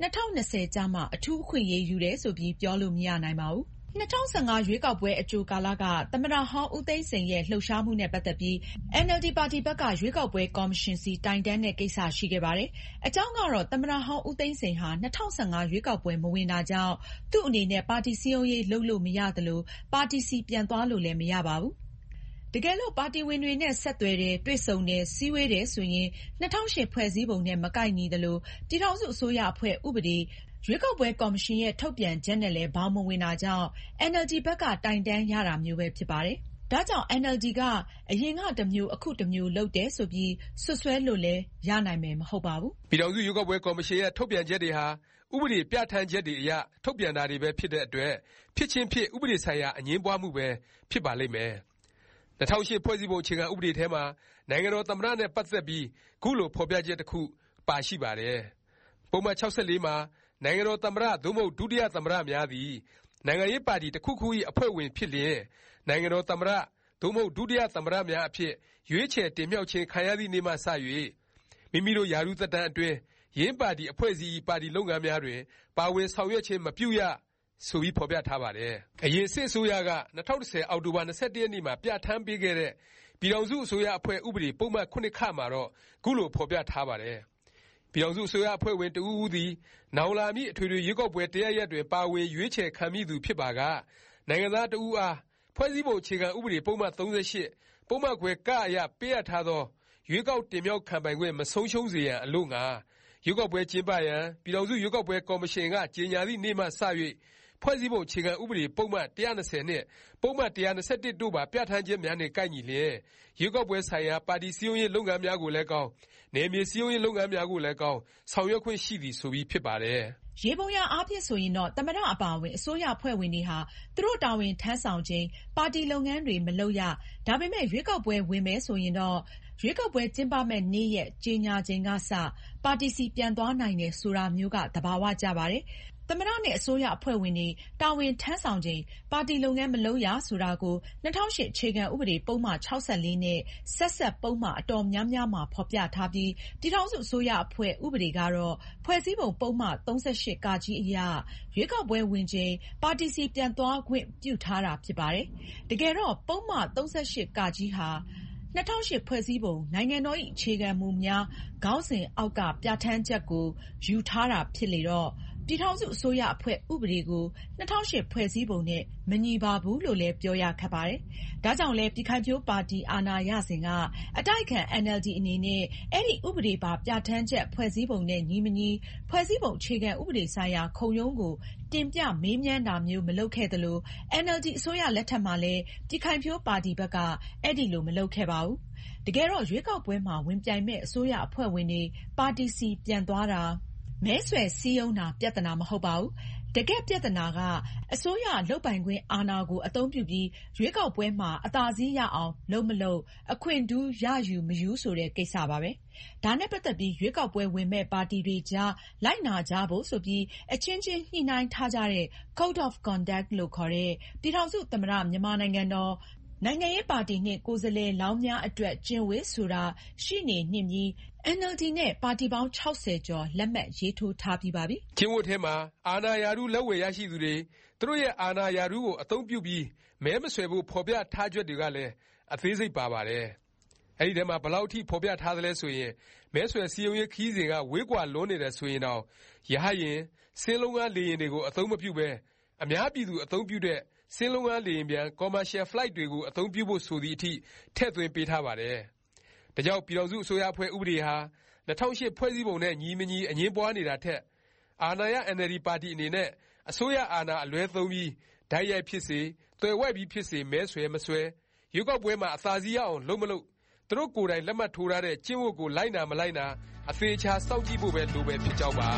S16: 2020ကျမှအထူးအခွင့်အရေးယူတယ်ဆိုပြီးပြောလို့မရနိုင်ပါဘူး။2015ရွေးကောက်ပွဲအကြိုကာလကသမ္မတဟောင်းဦးသိန်းစိန်ရဲ့လှုပ်ရှားမှုနဲ့ပတ်သက်ပြီး NLD ပါတီဘက်ကရွေးကောက်ပွဲကော်မရှင်ဆီတိုင်တန်းတဲ့ကိစ္စရှိခဲ့ပါတယ်။အကြောင်းကတော့သမ္မတဟောင်းဦးသိန်းစိန်ဟာ2015ရွေးကောက်ပွဲမဝင်တာကြောင့်သူ့အနေနဲ့ပါတီစည်းရုံးရေးလုပ်လို့မရသလိုပါတီဆီပြန်သွားလို့လည်းမရပါဘူး။တကယ်လို့ပါတီဝင်တွေနဲ့ဆက်သွယ်တယ်၊တွေ့ဆုံတယ်၊စည်းဝေးတယ်ဆိုရင်2008ဖွဲ့စည်းပုံနဲ့မကိုက်ညီသလိုပြည်ထောင်စုအစိုးရအဖွဲ့ဥပဒေရွေးကောက်ပွဲကော်မရှင်ရဲ့ထုတ်ပြန်ချက်နဲ့လည်းဘောင်မဝင်တာကြောင့် NLD ဘက်ကတိုင်တန်းရတာမျိုးပဲဖြစ်ပါတယ်။ဒါကြောင့် NLD ကအရင်ကတစ်မျိုးအခုတစ်မျိုးလုပ်တယ်ဆိုပြီးစွပ်စွဲလို့လည်းရနိုင်မယ်မဟုတ်ပါဘူး
S15: ။ပြည်ထောင်စုရွေးကောက်ပွဲကော်မရှင်ရဲ့ထုတ်ပြန်ချက်တွေဟာဥပဒေပြဋ္ဌာန်းချက်တွေအရထုတ်ပြန်တာတွေပဲဖြစ်တဲ့အတွက်ဖြစ်ချင်းဖြစ်ဥပဒေဆိုင်ရာအငြင်းပွားမှုပဲဖြစ်ပါလိမ့်မယ်။2008ဖွဲ့စည်းပုံအခြေခံဥပဒေထဲမှာနိုင်ငံတော်သမ္မတနဲ့ပတ်သက်ပြီးခုလိုဖော်ပြချက်တစ်ခုပါရှိပါတယ်။ပုံမှန်64မှာနိုင်ငံတော်သမ္မတသို့မဟုတ်ဒုတိယသမ္မတများသည်နိုင်ငံရေးပါတီတစ်ခုခု၏အဖွဲ့ဝင်ဖြစ်လျင်နိုင်ငံတော်သမ္မတသို့မဟုတ်ဒုတိယသမ္မတများအဖြစ်ရွေးချယ်တင်မြှောက်ခြင်းခံရသည့်နေ့မှစ၍မိမိတို့ရာထူးသက်တမ်းအတွင်းယင်းပါတီအဖွဲ့အစည်းပါတီလုပ်ငန်းများတွင်ပါဝင်ဆောင်ရွက်ခြင်းမပြုရဆိုပြီးဖော်ပြထားပါတယ်။အရင်စစ်အစိုးရက2010အောက်တိုဘာ21ရက်နေ့မှာပြဋ္ဌာန်းပေးခဲ့တဲ့ပြည်ထောင်စုအစိုးရအဖွဲ့ဥပဒေပုံမှန်9ခမှာတော့ခုလိုဖော်ပြထားပါတယ်။ပြည်ထောင်စုအစိုးရအဖွဲ့ဝင်တစ်ဦးဦးသည်နောင်လာမည့်အထွေထွေရွေးကောက်ပွဲတစ်ရပ်တွင်ပါဝင်ရွေးချယ်ခံမည့်သူဖြစ်ပါကနိုင်ငံသားတစ်ဦးအားဖွဲ့စည်းပုံအခြေခံဥပဒေပုံမှန်38ပုံမှန်ခွဲကအရပေးအပ်ထားသောရွေးကောက်တင်မြှောက်ခံပိုင်ခွင့်မဆုံးရှုံးစေရန်အလို့ငှာရွေးကောက်ပွဲကျင်းပရန်ပြည်ထောင်စုရွေးကောက်ပွဲကော်မရှင်ကကြေညာသည့်နေ့မှစ၍ဖွဲ့စည်းပုံအခြေခံဥပဒေပုံမှန်120နှင့်ပုံမှန်121တို့ပါပြဋ္ဌာန်းချက်များနှင့်ကိုက်ညီလျက်ရွေးကောက်ပွဲဆိုင်ရာပါတီစည်းရုံးရေးလုပ်ငန်းများကိုလည်းကောင်းနယ်မြေစည်းရုံးရေးလုပ်ငန်းများကိုလည်းကောင်းဆောင်ရွက်ခွင့်ရှိသည်ဆိုပြီးဖြစ်ပါတယ်
S16: ။ယေဘုယျအားဖြင့်ဆိုရင်တော့သမ္မတအပါအဝင်အစိုးရအဖွဲ့ဝင်တွေဟာသူတို့တာဝန်ထမ်းဆောင်ချိန်ပါတီလုပ်ငန်းတွေမလုပ်ရ။ဒါပေမဲ့ရွေးကောက်ပွဲဝင်မယ်ဆိုရင်တော့ရွေးကောက်ပွဲကျင်းပမဲ့နေ့ရက်ကြေညာချိန်ကစပါတီစီပြန်သွားနိုင်တယ်ဆိုတာမျိုးကသဘာဝကျပါတယ်။သမ္မတနဲ့အစိုးရအဖွဲ့ဝင်တွေတာဝန်ထမ်းဆောင်ချိန်ပါတီလုပ်ငန်းမလုပ်ရဆိုတာကို2008အခြေခံဥပဒေပုံမှန်64နဲ့ဆက်ဆက်ပုံမှန်အတော်များများမှာဖော်ပြထားပြီးပြည်ထောင်စုအစိုးရအဖွဲ့ဥပဒေကတော့ဖွဲ့စည်းပုံပုံမှန်38ကကြီးအရရွေးကောက်ပွဲဝင်ချိန်ပါတီစီပြန်သွားခွင့်ပြုထားတာဖြစ်ပါတယ်။တကယ်တော့ပုံမှန်38ကကြီးဟာ2008ဖွဲ့စည်းပုံနိုင်ငံတော်၏အခြေခံမူများခေါင်းစဉ်အောက်ကပြဋ္ဌာန်းချက်ကိုယူထားတာဖြစ်လေတော့ပြည်ထောင်စုအစိုးရအဖွဲ့ဥပဒေကို2008ဖွဲ့စည်းပုံနဲ့မညီပါဘူးလို့လည်းပြောရခက်ပါတယ်။ဒါကြောင့်လည်းပြည်ခိုင်ဖြိုးပါတီအာဏာရစဉ်ကအတိုက်အခံ NLD အနေနဲ့အဲ့ဒီဥပဒေပါပြဋ္ဌာန်းချက်ဖွဲ့စည်းပုံနဲ့ညီမညီဖွဲ့စည်းပုံအခြေခံဥပဒေဆိုင်ရာခုံရုံးကိုတင်ပြမေးမြန်းတာမျိုးမလုပ်ခဲ့သလို NLD အစိုးရလက်ထက်မှာလည်းပြည်ခိုင်ဖြိုးပါတီဘက်ကအဲ့ဒီလိုမလုပ်ခဲ့ပါဘူး။တကယ်တော့ရွေးကောက်ပွဲမှာဝင်ပြိုင်မဲ့အစိုးရအဖွဲ့ဝင်တွေပါတီစီပြန်သွားတာမဲဆွယ်စည်းရုံးတာပြဿနာမဟုတ်ပါဘူး။တကယ့်ပြဿနာကအစိုးရလုပ်ပိုင်ခွင့်အာဏာကိုအသုံးပြုပြီးရွေးကောက်ပွဲမှာအသာစီးရအောင်လုပ်မလုပ်အခွင့်ထူးရယူမယူဆိုတဲ့ကိစ္စပါပဲ။ဒါနဲ့ပတ်သက်ပြီးရွေးကောက်ပွဲဝင်မဲ့ပါတီတွေကြားလိုက်နာကြဖို့ဆိုပြီးအချင်းချင်းညှိနှိုင်းထားကြတဲ့ Code of Conduct လို့ခေါ်တဲ့ပြည်ထောင်စုသမ္မတမြန်မာနိုင်ငံတော်နိုင်ငံရေးပါတီနှင့်ကိုယ်စားလှယ်လောင်းများအတွက်ကျင့်ဝတ်ဆိုတာရှိနေနှင့်ပြီးNLD နဲ့ပါတီပေါင်း60ကျော်လက်မှတ်ရေးထိုးထားပြီးပါပြီ
S15: ။ကျင့်ဝတ်ထဲမှာအာဏာရာထူးလက်ဝယ်ရရှိသူတွေသူတို့ရဲ့အာဏာရာထူးကိုအသုံးပြုပြီးမဲမဆွယ်ဖို့ဖော်ပြထားချက်တွေကလည်းအသေးစိတ်ပါပါတယ်။အဲဒီထဲမှာဘယ်လောက်အထိဖော်ပြထားသလဲဆိုရင်မဲဆွယ်စည်းရုံးရေးခရီးစဉ်ကဝေးကွာလွန်းနေတယ်ဆိုရင်တော့ရဟရင်စင်းလုံးကားလေယာဉ်တွေကိုအသုံးမပြုပဲအများပြည်သူအသုံးပြုတဲ့စင်းလုံးကားလေယာဉ်ပြန် commercial flight တွေကိုအသုံးပြုဖို့ဆိုသည့်အထိထည့်သွင်းပေးထားပါတယ်။ဒါကြောင့်ပြည်ထောင်စုအစိုးရအဖွဲ့ဥပဒေဟာ2008ဖွဲ့စည်းပုံနဲ့ညီမညီအငြင်းပွားနေတာထက်အာဏာရ NLD ပါတီအနေနဲ့အစိုးရအာဏာအလွဲသုံးပြီးဓာတ်ရိုက်ဖြစ်စေသွယ်ဝိုက်ပြီးဖြစ်စေမဲဆွယ်မဆွယ်ရွေးကောက်ပွဲမှာအသာစီးရအောင်လုပ်မလုပ်သူတို့ကိုယ်တိုင်လက်မှတ်ထိုးထားတဲ့ကျင့်ဝတ်ကိုလိုက်နာမလိုက်နာအသေးချာစောင့်ကြည့်ဖို့ပဲလိုပဲဖြစ်ကြောင်းပါ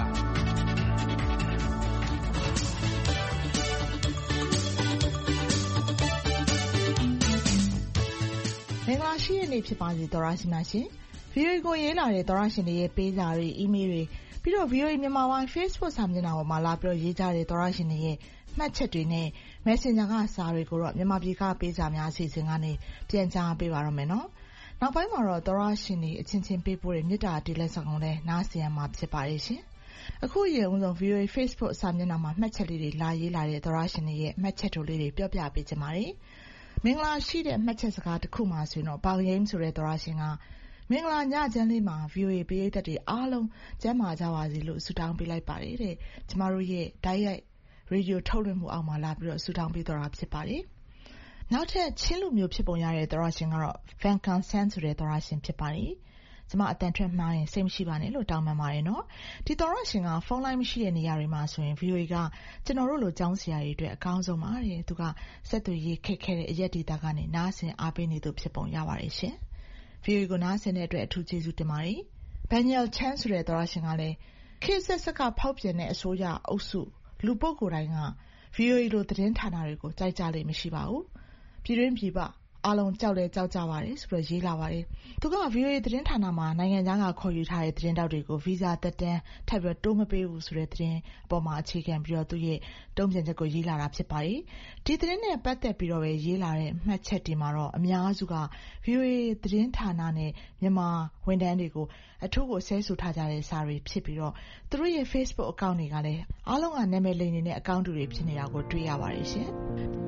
S4: င်္ဂလာရှိတဲ့နေ့ဖြစ်ပါစေသောတရှင်များရှင်။ VOA ကိုရေးလာတဲ့သောတရှင်တွေရဲ့ပေးစာတွေ အီးမေးလ်တွေပြီးတော့ VOA မြန်မာပိုင်း Facebook စာမျက်နှာပေါ်မှာလာပြီးတော့ရေးကြတဲ့သောတရှင်တွေရဲ့မှတ်ချက်တွေနဲ့ Messenger ကစာတွေကိုတော့မြန်မာပြည်ကပေးစာများအစီအစဉ်ကနေပြန်ကြားပေးပါရမယ်နော်။နောက်ပိုင်းမှာတော့သောတရှင်တွေအချင်းချင်းပေးပို့တဲ့မေတ္တာတေးလက်ဆောင်ကိုလည်းနားဆင်ရမှာဖြစ်ပါတယ်ရှင်။အခုရေဦးဆုံး VOA Facebook စာမျက်နှာမှာမှတ်ချက်လေးတွေလာရေးလာတဲ့သောတရှင်တွေရဲ့မှတ်ချက်တို့လေးတွေပြောပြပေးချင်ပါတယ်။မင်္ဂလာရှိတဲ့မှတ်ချက်စကားတစ်ခုမှဆိုရင်တော့ပေါင်ရိမ်းဆိုတဲ့သောတရှင်ကမင်္ဂလာညချမ်းလေးမှာ VOA ပရိသတ်တွေအားလုံးကျန်းမာကြပါစေလို့ဆုတောင်းပေးလိုက်ပါတယ်တဲ့။ကျမတို့ရဲ့တိုက်ရိုက်ရေဒီယိုထုတ်လွှင့်မှုအောက်မှာလာပြီးတော့ဆုတောင်းပေးတော့တာဖြစ်ပါတယ်။နောက်ထပ်ချင်းလူမျိုးဖြစ်ပုံရတဲ့သောတရှင်ကတော့ Van Kansan ဆိုတဲ့သောတရှင်ဖြစ်ပါတယ်။ကျမအတန်ထွက်မှားရင်စိတ်မရှိပါနဲ့လို့တောင်းပန်ပါတယ်နော်။ဒီသောတရှင်ကဖုန်းလိုင်းမရှိတဲ့နေရာတွေမှာဆိုရင် VOA ကကျွန်တော်တို့လိုကျောင်းဆရာတွေအတွက်အကောင်းဆုံးပါတဲ့။သူကဆက်သွယ်ရေးခက်ခဲတဲ့အရက်ဒေတာကနေနားဆင်အားပေးနေသူဖြစ်ပုံရပါတယ်ရှင်။ VOA ကိုနားဆင်တဲ့အတွက်အထူးကျေးဇူးတင်ပါတယ်။ Daniel Chan ဆိုတဲ့သောတရှင်ကလည်းခေတ်ဆက်ဆက်ကဖောက်ပြန်တဲ့အစိုးရအုပ်စုလူပုဂ္ဂိုလ်တိုင်းက VOA လိုသတင်းဌာနတွေကိုကြိုက်ကြလိမ့်မရှိပါဘူး။ပြည်တွင်းပြည်ပအားလုံးကြောက်လဲကြောက်ကြပါတယ်ဆိုပြီးရေးလာပါတယ်။သူက VOA သတင်းဌာနမှာနိုင်ငံခြားကခေါ်ယူထားတဲ့သတင်းတောက်တွေကိုဗီဇာသက်တမ်းထပ်ပြီးတိုးမပေးဘူးဆိုတဲ့သတင်းအပေါ်မှာအခြေခံပြီးတော့သူရဲ့တုံ့ပြန်ချက်ကိုရေးလာတာဖြစ်ပါတယ်။ဒီသတင်းနဲ့ပတ်သက်ပြီးတော့ပဲရေးလာတဲ့မှတ်ချက်တွေမှာတော့အများစုက VOA သတင်းဌာနနဲ့မြန်မာဝန်ထမ်းတွေကိုအထူးကိုဆဲဆိုထားကြတဲ့စာတွေဖြစ်ပြီးတော့သူတို့ရဲ့ Facebook အကောင့်တွေကလည်းအားလုံးကနာမည်လိမ်နေတဲ့အကောင့်တွေဖြစ်နေတာကိုတွေ့ရပါတယ်ရှင်။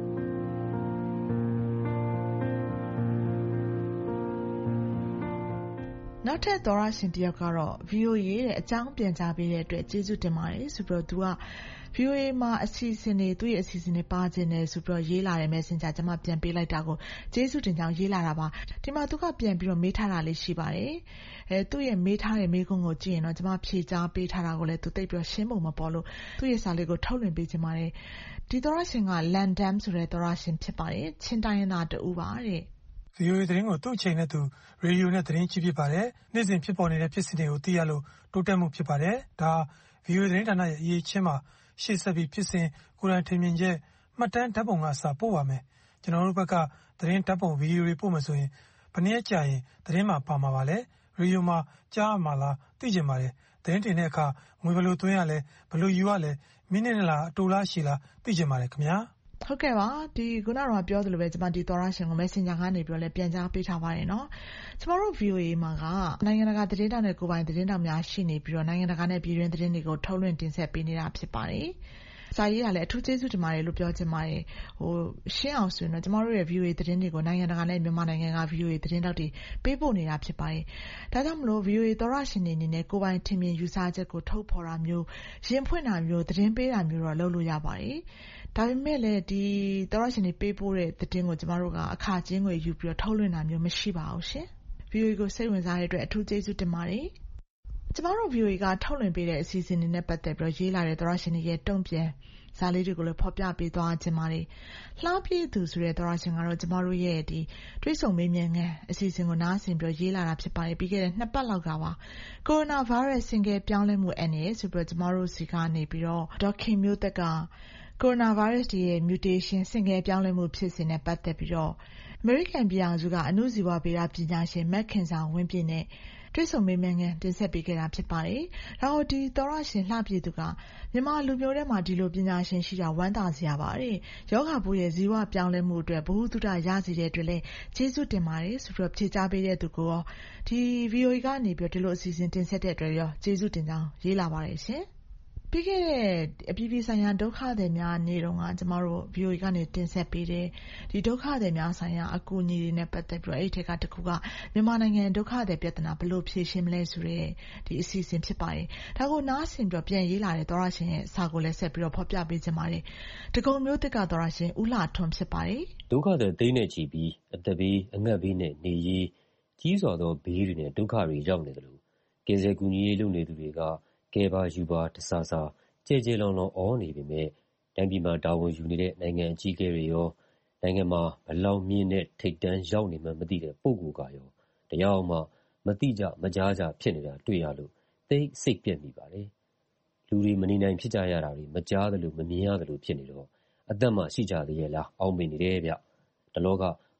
S4: နောက်ထပ်သောတရှင်တယောက်ကတော့ VOA ရဲ့အကြောင်းပြန်ကြားပေးတဲ့အတွက်ကျေးဇူးတင်ပါတယ်ဆိုပြီးတော့သူက VOA မှာအစီအစဉ်တွေသူ့ရဲ့အစီအစဉ်တွေပါခြင်းတယ်ဆိုပြီးတော့ရေးလာတဲ့ Messenger ကျွန်မပြန်ပေးလိုက်တာကိုကျေးဇူးတင်ကြောင်းရေးလာတာပါဒီမှာသူကပြန်ပြီးတော့မေးထားတာလေးရှိပါတယ်သူ့ရဲ့မေးထားတဲ့မေးခွန်းကိုကြည့်ရင်တော့ကျွန်မဖြေကြားပေးထားတာကိုလည်းသူသိပြီးတော့ရှင်းပုံမပေါ်လို့သူ့ရဲ့စာလေးကိုထုတ်လွှင့်ပေးခြင်းပါတယ်ဒီသောတရှင်က Landam ဆိုတဲ့သောတရှင်ဖြစ်ပါတယ်ချင်းတိုင်းရင်းသားတူပါတဲ့
S17: VOA သတင်းကိုသူ့အချိန်နဲ့သူရေဒီယိုနဲ့သတင်းကြည့်ဖြစ်ပါတယ်။နေ့စဉ်ဖြစ်ပေါ်နေတဲ့ဖြစ်စဉ်တွေကိုသိရလို့တိုးတက်မှုဖြစ်ပါတယ်။ဒါ VOA သတင်းဌာနရဲ့အရေးချင်းမှာရှေ့ဆက်ပြီးဖြစ်စဉ်ကိုယ်တိုင်ထင်မြင်ချက်မှတ်တမ်းဓာတ်ပုံကအစပို့ပါမယ်။ကျွန်တော်တို့ဘက်ကသတင်းဓာတ်ပုံဗီဒီယိုတွေပို့မယ်ဆိုရင်ဘယ်နည်းကြာရင်သတင်းမှာပါမှာပါလဲ။ရေဒီယိုမှာကြားရမှာလားသိချင်ပါတယ်။သတင်းတင်တဲ့အခါငွေဘယ်လိုသွင်းရလဲဘယ်လိုယူရလဲမိနစ်နဲ့လားအတူလားရှည်လားသိချင်ပါတယ်ခင်ဗျာ။
S4: ဟုတ်ကဲ့ပါဒီခုနကတော့ပြောသလိုပဲကျွန်မဒီသောတရှင်ကို Messenger ကနေပြီးတော့လည်းပြန်ကြားပေးထားပါတယ်เนาะကျွန်တော်တို့ VOA မှာကနိုင်ငံတကာသတင်းတောက်နဲ့ကိုယ်ပိုင်သတင်းတောက်များရှိနေပြီးတော့နိုင်ငံတကာနဲ့ပြည်တွင်းသတင်းတွေကိုထုတ်လွှင့်တင်ဆက်ပေးနေတာဖြစ်ပါတယ်စာရေးကလည်းအထူးကျေးဇူးတင်ပါတယ်လို့ပြောချင်ပါတယ်ရှင်းအောင်ဆိုရင်တော့ကျွန်တော်တို့ရဲ့ VOA သတင်းတွေကိုနိုင်ငံတကာနဲ့မြန်မာနိုင်ငံက VOA သတင်းတောက်တွေပေးပို့နေတာဖြစ်ပါတယ်ဒါကြောင့်မလို့ VOA သောတရှင်တွေအနေနဲ့ကိုယ်ပိုင်ထင်မြင်ယူဆချက်ကိုထုတ်ဖော်တာမျိုးရင်ဖွင့်တာမျိုးသတင်းပေးတာမျိုးတော့လုပ်လို့ရပါတယ်ဒါပေမဲ့လည်းဒီသောတရှင်တွေပေးပို့တဲ့သတင်းကိုကျမတို့ကအခါချင်းငွေယူပြီးတော့ထုတ်လွှင့်တာမျိုးမရှိပါဘူးရှင် VOA ကိုစိတ်ဝင်စားတဲ့အတွက်အထူးကျေးဇူးတင်ပါတယ်ကျမတို့ VOA ကထုတ်လွှင့်ပေးတဲ့အစီအစဉ်တွေနဲ့ပတ်သက်ပြီးတော့ရေးလာတဲ့သောတရှင်တွေရဲ့တုံ့ပြန်စာလေးတွေကိုလည်းဖော်ပြပေးသွားခြင်းပါတယ်လှပြည့်သူဆိုတဲ့သောတရှင်ကတော့ကျမတို့ရဲ့ဒီတွေးဆုံမေးမြန်းခန်းအစီအစဉ်ကိုနားဆင်ပြီးရေးလာတာဖြစ်ပါတယ်ပြီးခဲ့တဲ့2ပတ်လောက်ကပါကိုရိုနာဗိုင်းရပ်စ်ဆင့်ကဲပြောင်းလဲမှုအန္တရာယ်ဆိုပြီးတော့ကျမတို့စီကနေပြီးတော့ဒေါက်ခင်မျိုးသက်ကကိုရိုနာဗိုင်းရပ်စ်ရဲ့ mutation ဆင့်ကဲပြောင်းလဲမှုဖြစ်စဉ်နဲ့ပတ်သက်ပြီးတော့အမေရိကန်ပြည်ထောင်စုကအဏုဇီဝဗေဒပညာရှင်မက်ခင်ဆောင်ဝင်းပြည့်နဲ့တွေ့ဆုံမေးမြန်းခန်းတင်ဆက်ပေးခဲ့တာဖြစ်ပါတယ်။ဒါကိုဒီသောရရှင်လှပြည့်သူကမြန်မာလူမျိုးထဲမှာဒီလိုပညာရှင်ရှိတာဝမ်းသာစရာပါတဲ့။ယောဂပိုးရဲ့ဇီဝပြောင်းလဲမှုအတွက်ဘုဟုတုတရစေတဲ့အတွက်လည်းကျေးဇူးတင်ပါတယ်ဆိုပြီးဖြေကြားပေးတဲ့သူကိုဒီ VOA ကနေပြီးဒီလိုအစီအစဉ်တင်ဆက်တဲ့အတွက်ရောကျေးဇူးတင်ကြောင်းရေးလာပါတယ်ရှင်။ပြီးခဲ့တဲ့အပြည်ပြည်ဆိုင်ရာဒုက္ခသည်များနေ့တုန်းကကျမတို့ VOA ကနေတင်ဆက်ပေးတဲ့ဒီဒုက္ခသည်များဆိုင်ရာအကူအညီတွေနဲ့ပတ်သက်ပြီးအဲ့ဒီထက်ကတစ်ခုကမြန်မာနိုင်ငံဒုက္ခသည်ပြဿနာဘယ်လိုဖြေရှင်းမလဲဆိုတဲ့ဒီအစီအစဉ်ဖြစ်ပါတယ်။ဒါကိုနားဆင်ပြီးပြန်ရေးလာတဲ့သောရရှင်ရဲ့စာကိုလည်းဆက်ပြီးတော့ဖော်ပြပေးခြင်းပါတယ်။တကုံမျိုးတစ်ကသောရရှင်ဦးလာထွန်းဖြစ်ပါတယ်
S18: ။ဒုက္ခသည်သိန်းနဲ့ချီပြီးအသက်ဘေးအငတ်ဘေးနဲ့နေရေးကြီးစွာသောဘေးတွေနဲ့ဒုက္ခတွေရောက်နေတယ်လို့ကယ်ဆယ်ကူညီရေးလုပ်နေသူတွေကကဲပါယူပါတဆာဆာကြဲကြဲလောင်လောင်အောနေပေမဲ့တိုင်းပြည်မှာတာဝန်ယူနေတဲ့နိုင်ငံအကြီးအကဲတွေရောနိုင်ငံမှာဘလောက်မြင့်တဲ့ထိပ်တန်းရောက်နေမှမသိတဲ့ပုံကိုယ်ကရောတရားမှမတိကြမကြားကြဖြစ်နေတာတွေ့ရလို့သိစိတ်ပြက်မိပါတယ်လူတွေမနေနိုင်ဖြစ်ကြရတာတွေမကြားသလိုမမြင်ရသလိုဖြစ်နေတော့အသက်မှရှိကြသေးရဲ့လားအောက်မေ့နေတယ်ဗျတလောက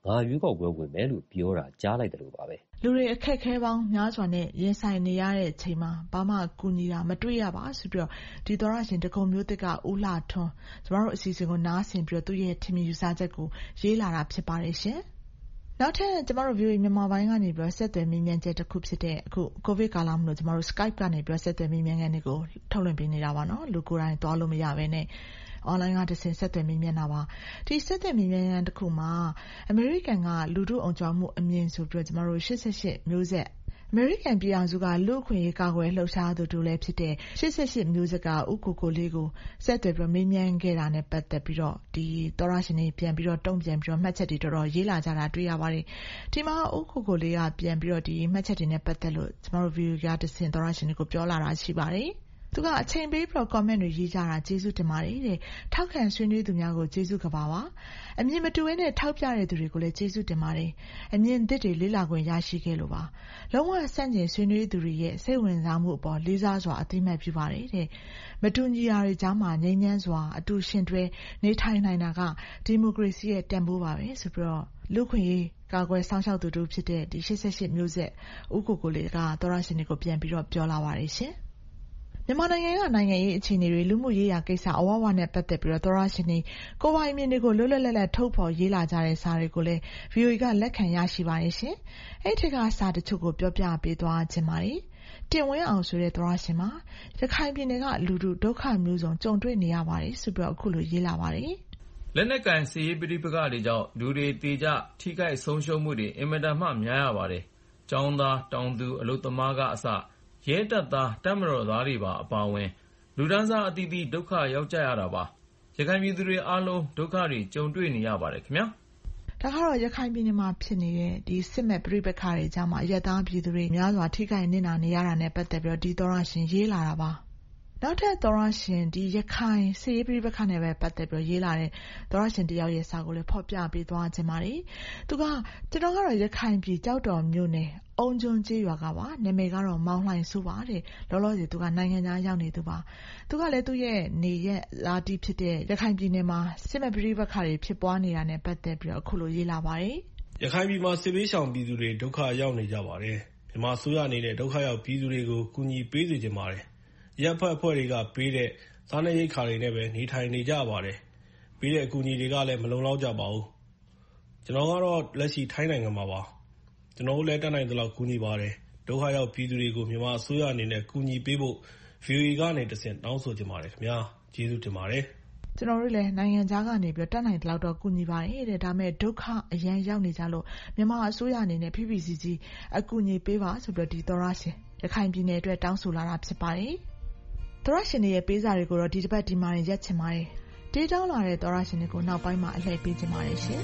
S18: ငါရွေးကောက်ပွဲဝင်မယ်လို့ပြောတာကြားလိုက်တယ်လို့ပါပဲ။
S4: လူတွေအခက်အခဲပေါင်းများစွာနဲ့ရင်ဆိုင်နေရတဲ့အချိန်မှာဘာမှကူညီတာမတွေ့ရပါဆိုပြီးတော့ဒီသောရရှင်ဒဂုံမျိုးသစ်ကဦးလှထွန်းကျမတို့အစီအစဉ်ကိုနားဆင်ပြီးတော့သူ့ရဲ့ထင်မြင်ယူဆချက်ကိုရေးလာတာဖြစ်ပါတယ်ရှင်။နောက်ထပ်ကျမတို့ VOA မြန်မာပိုင်းကနေပြီးတော့ဆက်သွယ်မေးမြန်းချက်တစ်ခုဖြစ်တဲ့အခုကိုဗစ်ကာလမှာကျမတို့ Skype ကနေပြီးတော့ဆက်သွယ်မေးမြန်းခန်းတွေကိုထုတ်လွှင့်ပေးနေတာပါနော်လူကိုယ်တိုင်သွားလို့မရဘဲနဲ့online ကတဆင့်ဆက်သွယ်မေးမြန်းတာပါဒီဆက်သွယ်မေးမြန်းရန်တစ်ခုမှာအမေရိကန်ကလူထုအောင်ကြွမှုအမြင့်ဆိုပြီးတော့ကျမတို့88မျိုးဆက်အမေရိကန်ပြည်အောင်စုကလူ့အခွင့်အရေးကာကွယ်လှုပ်ရှားသူတို့လည်းဖြစ်တဲ့88မျိုးဆက်ကဥကိုကိုလေးကိုဆက်သွယ်ပြီးမေးမြန်းခဲ့တာနဲ့ပတ်သက်ပြီးတော့ဒီသောရရှင်တွေပြန်ပြီးတော့တုံ့ပြန်ပြီးတော့မှတ်ချက်တွေတော်တော်ရေးလာကြတာတွေ့ရပါတယ်ဒီမှာဥကိုကိုလေးကပြန်ပြီးတော့ဒီမှတ်ချက်တွေနဲ့ပတ်သက်လို့ကျမတို့ view ကတဆင့်သောရရှင်တွေကိုပြောလာတာရှိပါတယ်သူကအချိန်ပေးပြီးတော့ comment တွေရေးကြတာကျေးဇူးတင်ပါတယ်တဲ့ထောက်ခံဆွေးနွေးသူများကိုကျေးဇူးကပါပါအမြင်မတူဘဲနဲ့ထောက်ပြတဲ့သူတွေကိုလည်းကျေးဇူးတင်ပါတယ်အမြင်သစ်တွေလေ့လာခွင့်ရရှိခဲ့လို့ပါလုံးဝဆန့်ကျင်ဆွေးနွေးသူတွေရဲ့စိတ်ဝင်စားမှုအပေါ်လေးစားစွာအသိအမှတ်ပြုပါတယ်တဲ့မတူညီရာတွေကြားမှာငြိမ်းချမ်းစွာအတူရှင်တွဲနေထိုင်နိုင်တာကဒီမိုကရေစီရဲ့တန်ဖိုးပါပဲဆိုပြီးတော့လူခွင့်ရေးကာကွယ်ဆောင်ရှောက်သူတို့ဖြစ်တဲ့ဒီ88မျိုးဆက်ဥကိုကိုလေးကသောရရှင်တွေကိုပြန်ပြီးတော့ပြောလာပါတယ်ရှင်မြန်မာနိုင်ငံကနိုင်ငံရေးအခြေအနေတွေလူမှုရေးရာကိစ္စအဝဝနဲ့ပတ်သက်ပြီးတော့သောရရှင်တွေကိုယ်ပိုင်အမြင်တွေကိုလွတ်လွတ်လပ်လပ်ထုတ်ဖော်ရေးလာကြတဲ့စာတွေကိုလည်း VOA ကလက်ခံရရှိပါတယ်ရှင်။အဲ့ဒီကစာတချို့ကိုပြောပြပေးသွားခြင်းပါတယ်။တင်ဝင်းအောင်ဆိုတဲ့သောရရှင်မှာရခိုင်ပြည်နယ်ကလူထုဒုက္ခမျိုးစုံကြုံတွေ့နေရပါတယ်ဆိုပြီးတော့အခုလိုရေးလာပါတယ်
S19: ။လက်နက်ကင်စစ်ရေးပဋိပက္ခတွေကြောင့်လူတွေတေကြထိခိုက်ဆုံးရှုံးမှုတွေအင်မတန်မှများရပါတယ်။ကျောင်းသားတောင်သူအလုပ်သမားကအစရဲတပ်သားတပ်မတော်သားတွေပါအပါအဝင်လူဒန်းစားအသီးသီးဒုက္ခရောက်ကြရတာပါရခိုင်ပြည်သူတွေအားလုံးဒုက္ခတွေကြုံတွေ့နေရပါတယ်ခင်ဗျာ
S4: ဒါကတော့ရခိုင်ပြည်နယ်မှာဖြစ်နေတဲ့ဒီစစ်မဲ့ပြိပက္ခတွေကြားမှာရသားပြည်သူတွေများစွာထိခိုက်နစ်နာနေရတာနဲ့ပတ်သက်ပြီးတော့ဒီသောရရှင်ရေးလာတာပါနောက်ထပ်သောရရှင်ဒီရခိုင်စစ်ရေးပြိပက္ခနဲ့ပဲပတ်သက်ပြီးရေးလာတဲ့သောရရှင်တယောက်ရဲ့စာကိုလည်းဖော်ပြပေးသွားခြင်းပါတယ်သူကကျွန်တော်ကတော့ရခိုင်ပြည်ကြောက်တော်မြို့နယ်အုံကျွန်းကျေးရွာကပါနာမည်ကတော့မောင်လှိုင်စုပါတဲ့လောလောဆယ်သူကနိုင်ငံသားရောက်နေသူပါသူကလည်းသူ့ရဲ့နေရက်လာတီးဖြစ်တဲ့ရခိုင်ပြည်နယ်မှာစစ်မဲ့ပြိပက္ခတွေဖြစ်ပွားနေတာနဲ့ပတ်သက်ပြီးတော့အခုလိုရေးလာပါတယ်
S2: ရခိုင်ပြည်မှာစစ်ဘေးရှောင်ပြည်သူတွေဒုက္ခရောက်နေကြပါတယ်မြန်မာအစိုးရအနေနဲ့ဒုက္ခရောက်ပြည်သူတွေကိုကူညီပေးစေချင်ပါတယ်ရပ်ဖက်အဖွဲ့တွေကပေးတဲ့စားနပ်ရိက္ခာတွေနဲ့ပဲနေထိုင်နေကြပါတယ်ပေးတဲ့အကူအညီတွေကလည်းမလုံလောက်ကြပါဘူးကျွန်တော်ကတော့လက်ရှိထိုင်းနိုင်ငံမှာပါကျွန်တော်တို့လည်းတတ်နိုင်သလောက်ကူညီပါတယ်ဒုက္ခရောက်ပြည်သူတွေကိုမြန်မာအစိုးရအနေနဲ့ကူညီပေးဖို့ VOA ကနေတဆင့်တောင်းဆိုချင်ပါတယ်ခင်ဗျာကျေးဇူးတင်ပါတယ်
S4: ကျွန်တော်တို့လည်းနိုင်ငံခြားကနေပြီးတတ်နိုင်သလောက်တော့ကူညီပါတယ်တဲ့ဒါပေမဲ့ဒုက္ခအရန်ရောက်နေကြလို့မြန်မာအစိုးရအနေနဲ့ PPCC အကူအညီပေးပါဆိုပြီးတော့ဒီသောရရှင်ရခိုင်ပြည်နယ်အတွက်တောင်းဆိုလာတာဖြစ်ပါတယ်သောရရှင်တွေရဲ့ပေးစာတွေကိုတော့ဒီတစ်ပတ်ဒီမှာရက်ချင်ပါတယ်တေးတောင်းလာတဲ့သောရရှင်တွေကိုနောက်ပိုင်းမှာအလှည့်ပေးချင်ပါတယ်ရှင်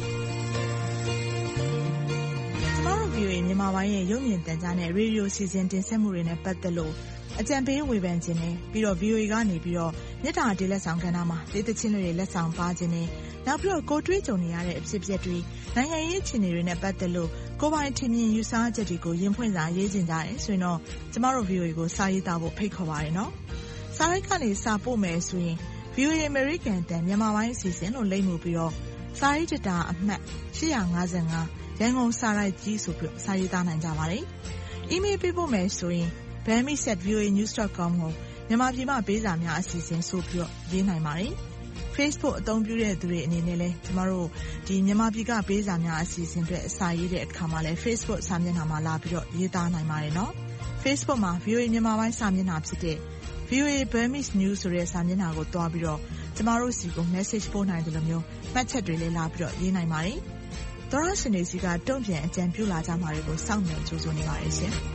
S4: ကျမတို့ VOA မြန်မာပိုင်းရဲ့ရုပ်မြင်သံကြားနဲ့ရေဒီယိုစီစဉ်တင်ဆက်မှုတွေနဲ့ပတ်သက်လို့အကြံပေးဝေဖန်ခြင်းနဲ့ပြီးတော့ VOA ကနေပြီးတော့မြေတားတေးလက်ဆောင်ကဏ္ဍမှာတေးသချင်းတွေလက်ဆောင်ပါခြင်းနဲ့နောက်ပြီးတော့ကိုတွေးကြုံနေရတဲ့အဖြစ်အပျက်တွေနိုင်ငံရေးအခြေအနေတွေနဲ့ပတ်သက်လို့ကိုပိုင်ထင်မြင်ယူဆချက်တွေကိုရင်ဖွင့်စာရေးခြင်းကြတယ်ဆိုရင်တော့ကျမတို့ VOA ကိုစာရေးသားဖို့ဖိတ်ခေါ်ပါတယ်နော်စာရိုက်ကနေစာပို့မယ်ဆိုရင် VOA American တန်မြန်မာပိုင်းအစီအစဉ်လို့လိမ့်မှုပြီးတော့စာရေးတာအမှတ်855ရန်ကုန်စာရိုက်ကြီးဆိုပြီးစာရေးသားနိုင်ကြပါတယ်။ email ပေးဖို့မယ်ဆိုရင် bami@voanews.com ကိုမြန်မာပြည်မှာပေးစာများအစီအစဉ်ဆိုပြီးရေးနိုင်ပါတယ်။ Facebook အသုံးပြုတဲ့သူတွေအနေနဲ့လည်းကျမတို့ဒီမြန်မာပြည်ကပေးစာများအစီအစဉ်တွေအစာရေးတဲ့အခါမှာလည်း Facebook စာမျက်နှာမှာလာပြီးတော့ရေးသားနိုင်ပါတယ်နော်။ Facebook မှာ VOA မြန်မာပိုင်းစာမျက်နှာဖြစ်တဲ့ VOA Burmese News ဆိုတဲ့စာမျက်နှာကိုတွားပြီးတော့ကျမတို့စီကို message ပို့နိုင်တယ်လို့မျိုးမှတ်ချက်တွေလည်းလာပြီးတော့ရေးနိုင်ပါတယ်။သောရရှင်တွေစီကတုံ့ပြန်အကြံပြုလာကြမှာတွေကိုစောင့်မျှော်ကြိုးစားနေပါတယ်ရှင်။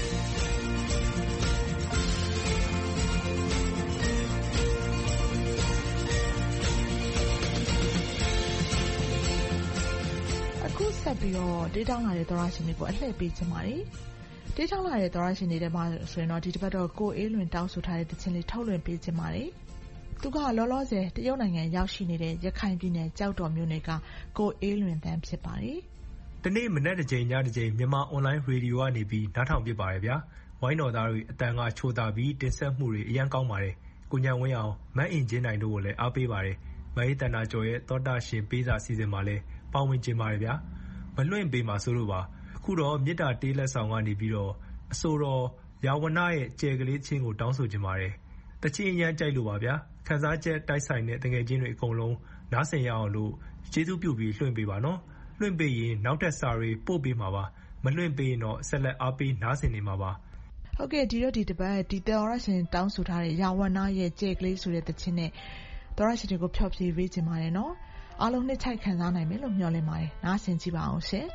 S4: အခုဆက်ပြီးတော့ဒေးတောင်းလာတဲ့သောရရှင်တွေကိုအလှည့်ပေးချင်ပါတယ်။ဒေးတောင်းလာတဲ့သောရရှင်တွေထဲမှာဆိုရင်တော့ဒီတစ်ပတ်တော့ကိုအေးလွင်တောင်းဆိုထားတဲ့တခြင်းလေးထုတ်လွှင့်ပေးချင်ပါတယ်။သူကလောလောဆယ်တရုတ်နိုင်ငံရောက်ရှိနေတဲ့ရခိုင်ပြည်နယ်ကြောက်တော်မြို့နယ်ကကိုအေးလွင်တန်းဖြစ်ပါတယ်
S20: ။ဒီနေ့မနက်တစ်ချိန်ညတစ်ချိန်မြန်မာအွန်လိုင်းရေဒီယိုကနေပြီးနားထောင်ပြပါတယ်ဗျာ။ဝိုင်းတော်သားတွေအတန်ကချိုးတာပြီးတင်ဆက်မှုတွေအရန်ကောင်းပါတယ်။ကိုညံဝင်းအောင်မတ်အင်ချင်းနိုင်တို့ကိုလည်းအားပေးပါတယ်။မဟိတန္တာကျော်ရဲ့သောတာရှင်ပေးစာစီစဉ်မှာလည်းပေါဝင်ကျင်ပါတယ်ဗျာ။မလွှင့်ပေးမှာဆိုလို့ပါအခုတော့မေတ္တာတေးလက်ဆောင်ကနေပြီးတော့အဆိုတော်ရာဝဏရဲ့ကြယ်ကလေးချင်းကိုတောင်းဆိုချင်ပါတယ်တချင်းရမ်းကြိုက်လို့ပါဗျာခန်းစားချက်တိုက်ဆိုင်တဲ့တငယ်ချင်းတွေအကုန်လုံးနားဆင်ရအောင်လို့ကျေးဇူးပြုပြီးလွှင့်ပေးပါနော်လွှင့်ပေးရင်နောက်ထပ်စာတွေပို့ပေးမှာပါမလွှင့်ပေးရင်တော့ဆက်လက်အားပေးနားဆင်နေမှာပါ
S4: ဟုတ်ကဲ့ဒီတော့ဒီတစ်ပတ်ဒီသောရရှင်တောင်းဆိုထားတဲ့ရာဝဏရဲ့ကြယ်ကလေးဆိုတဲ့တခြင်းနဲ့သောရရှင်တွေကိုဖျော်ဖြေပေးခြင်းပါတယ်နော်အားလုံးနှစ်ချိုက်ခံစားနိုင်မယ်လို့မျှော်လင့်ပါတယ်နားဆင်ကြည့်ပါအောင်ရှင်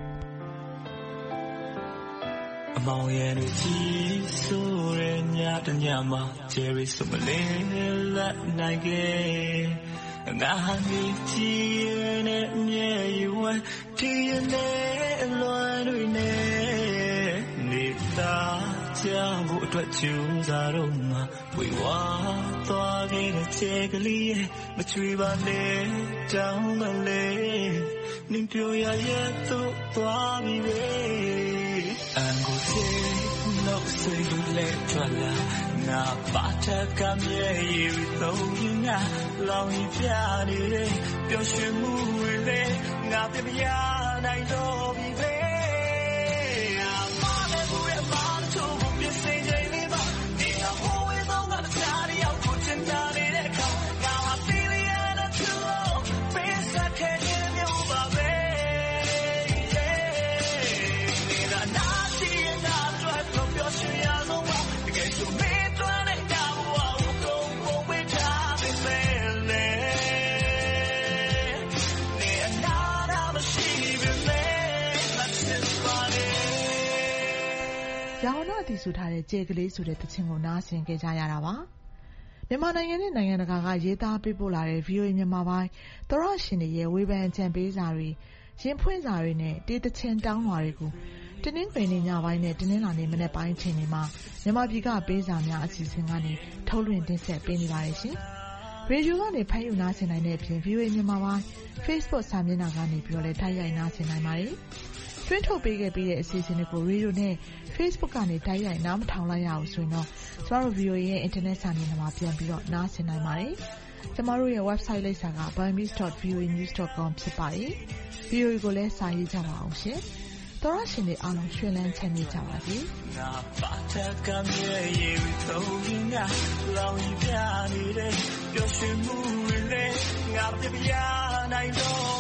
S21: အမောင်ရဲ့လူကြီးဆိုရညတညမှာဂျယ်ရီဆိုမလေးလက်နိုင်ခဲ့ငါဟာနေကြည့်နဲ့မြဲရွယ်ဒီနဲ့လွန်တွေနဲ့နေတာကြဖို့အတွက်ကြိုးစားတော့မှဝေဝါသွားခဲ့တဲ့ချက်ကလေးရဲ့မချွေပါနဲ့တောင်းမလေးနင်ပြောရရဲ့တော့သွားပြီပဲအန်ကိုစေလို့စိတ်လေးထွက်လာငါပါတကမြဲရတော့ငါလောင်ပြနေတယ်ပျော်ရွှင်မှုတွေလည်းငါပြမရနိုင်တော့ပြီပဲ
S4: ရာဝဏတည်ဆူထားတဲ့ကြယ်ကလေးဆိုတဲ့တခြင်းကိုနားဆင်ကြကြရတာပါမြန်မာနိုင်ငံနဲ့နိုင်ငံတကာကရေးသားပေးပို့လာတဲ့ VOA မြန်မာပိုင်းသောရရှင်တွေရဲ့ဝေဖန်ကြံပေးစာတွေရင်ဖွင့်စာတွေနဲ့တေးတခြင်းတောင်းလွှာတွေကိုတင်းနှင်းပင်ညပိုင်းနဲ့တင်းနှင်းလာနေမနေ့ပိုင်းချိန်တွေမှာမြန်မာပြည်ကပေးစာများအစီအစဉ်ကနေထုတ်လွှင့်တင်ဆက်ပေးနေပါတယ်ရှင်ရေဒီယိုကနေဖမ်းယူနားဆင်နိုင်တဲ့အပြင် VOA မြန်မာပိုင်း Facebook စာမျက်နှာကနေပြီးတော့လည်းတိုက်ရိုက်နားဆင်နိုင်ပါတယ်တွင်းထုတ်ပေးခဲ့ပြီးတဲ့အစီအစဉ်တွေကိုရေဒီယိုနဲ့ Facebook ကနေတိုက်ရိုက်နားမထောင်လိုက်ရအောင်ဆိုရင်တော့ကျမတို့ VOA ရဲ့ internet စာမျက်နှာမှာပြန်ပြီးတော့နားဆင်နိုင်ပါတယ်။ကျမတို့ရဲ့ website လိပ်စာက burmese.voanews.com ဖြစ်ပါတယ်။ VOA ကိုလည်းစာရေးကြပါအောင်ရှင်။သောရရှင်တွေအားလုံးရွှင်လန်းချမ်းမြေ့ကြပါစေ။ငါပါတကမြဲရတော့ငါလောင်ပြနေတဲ့ပျော်ရွှင်မှုတွေလည်းငါပြပြနိုင်တော့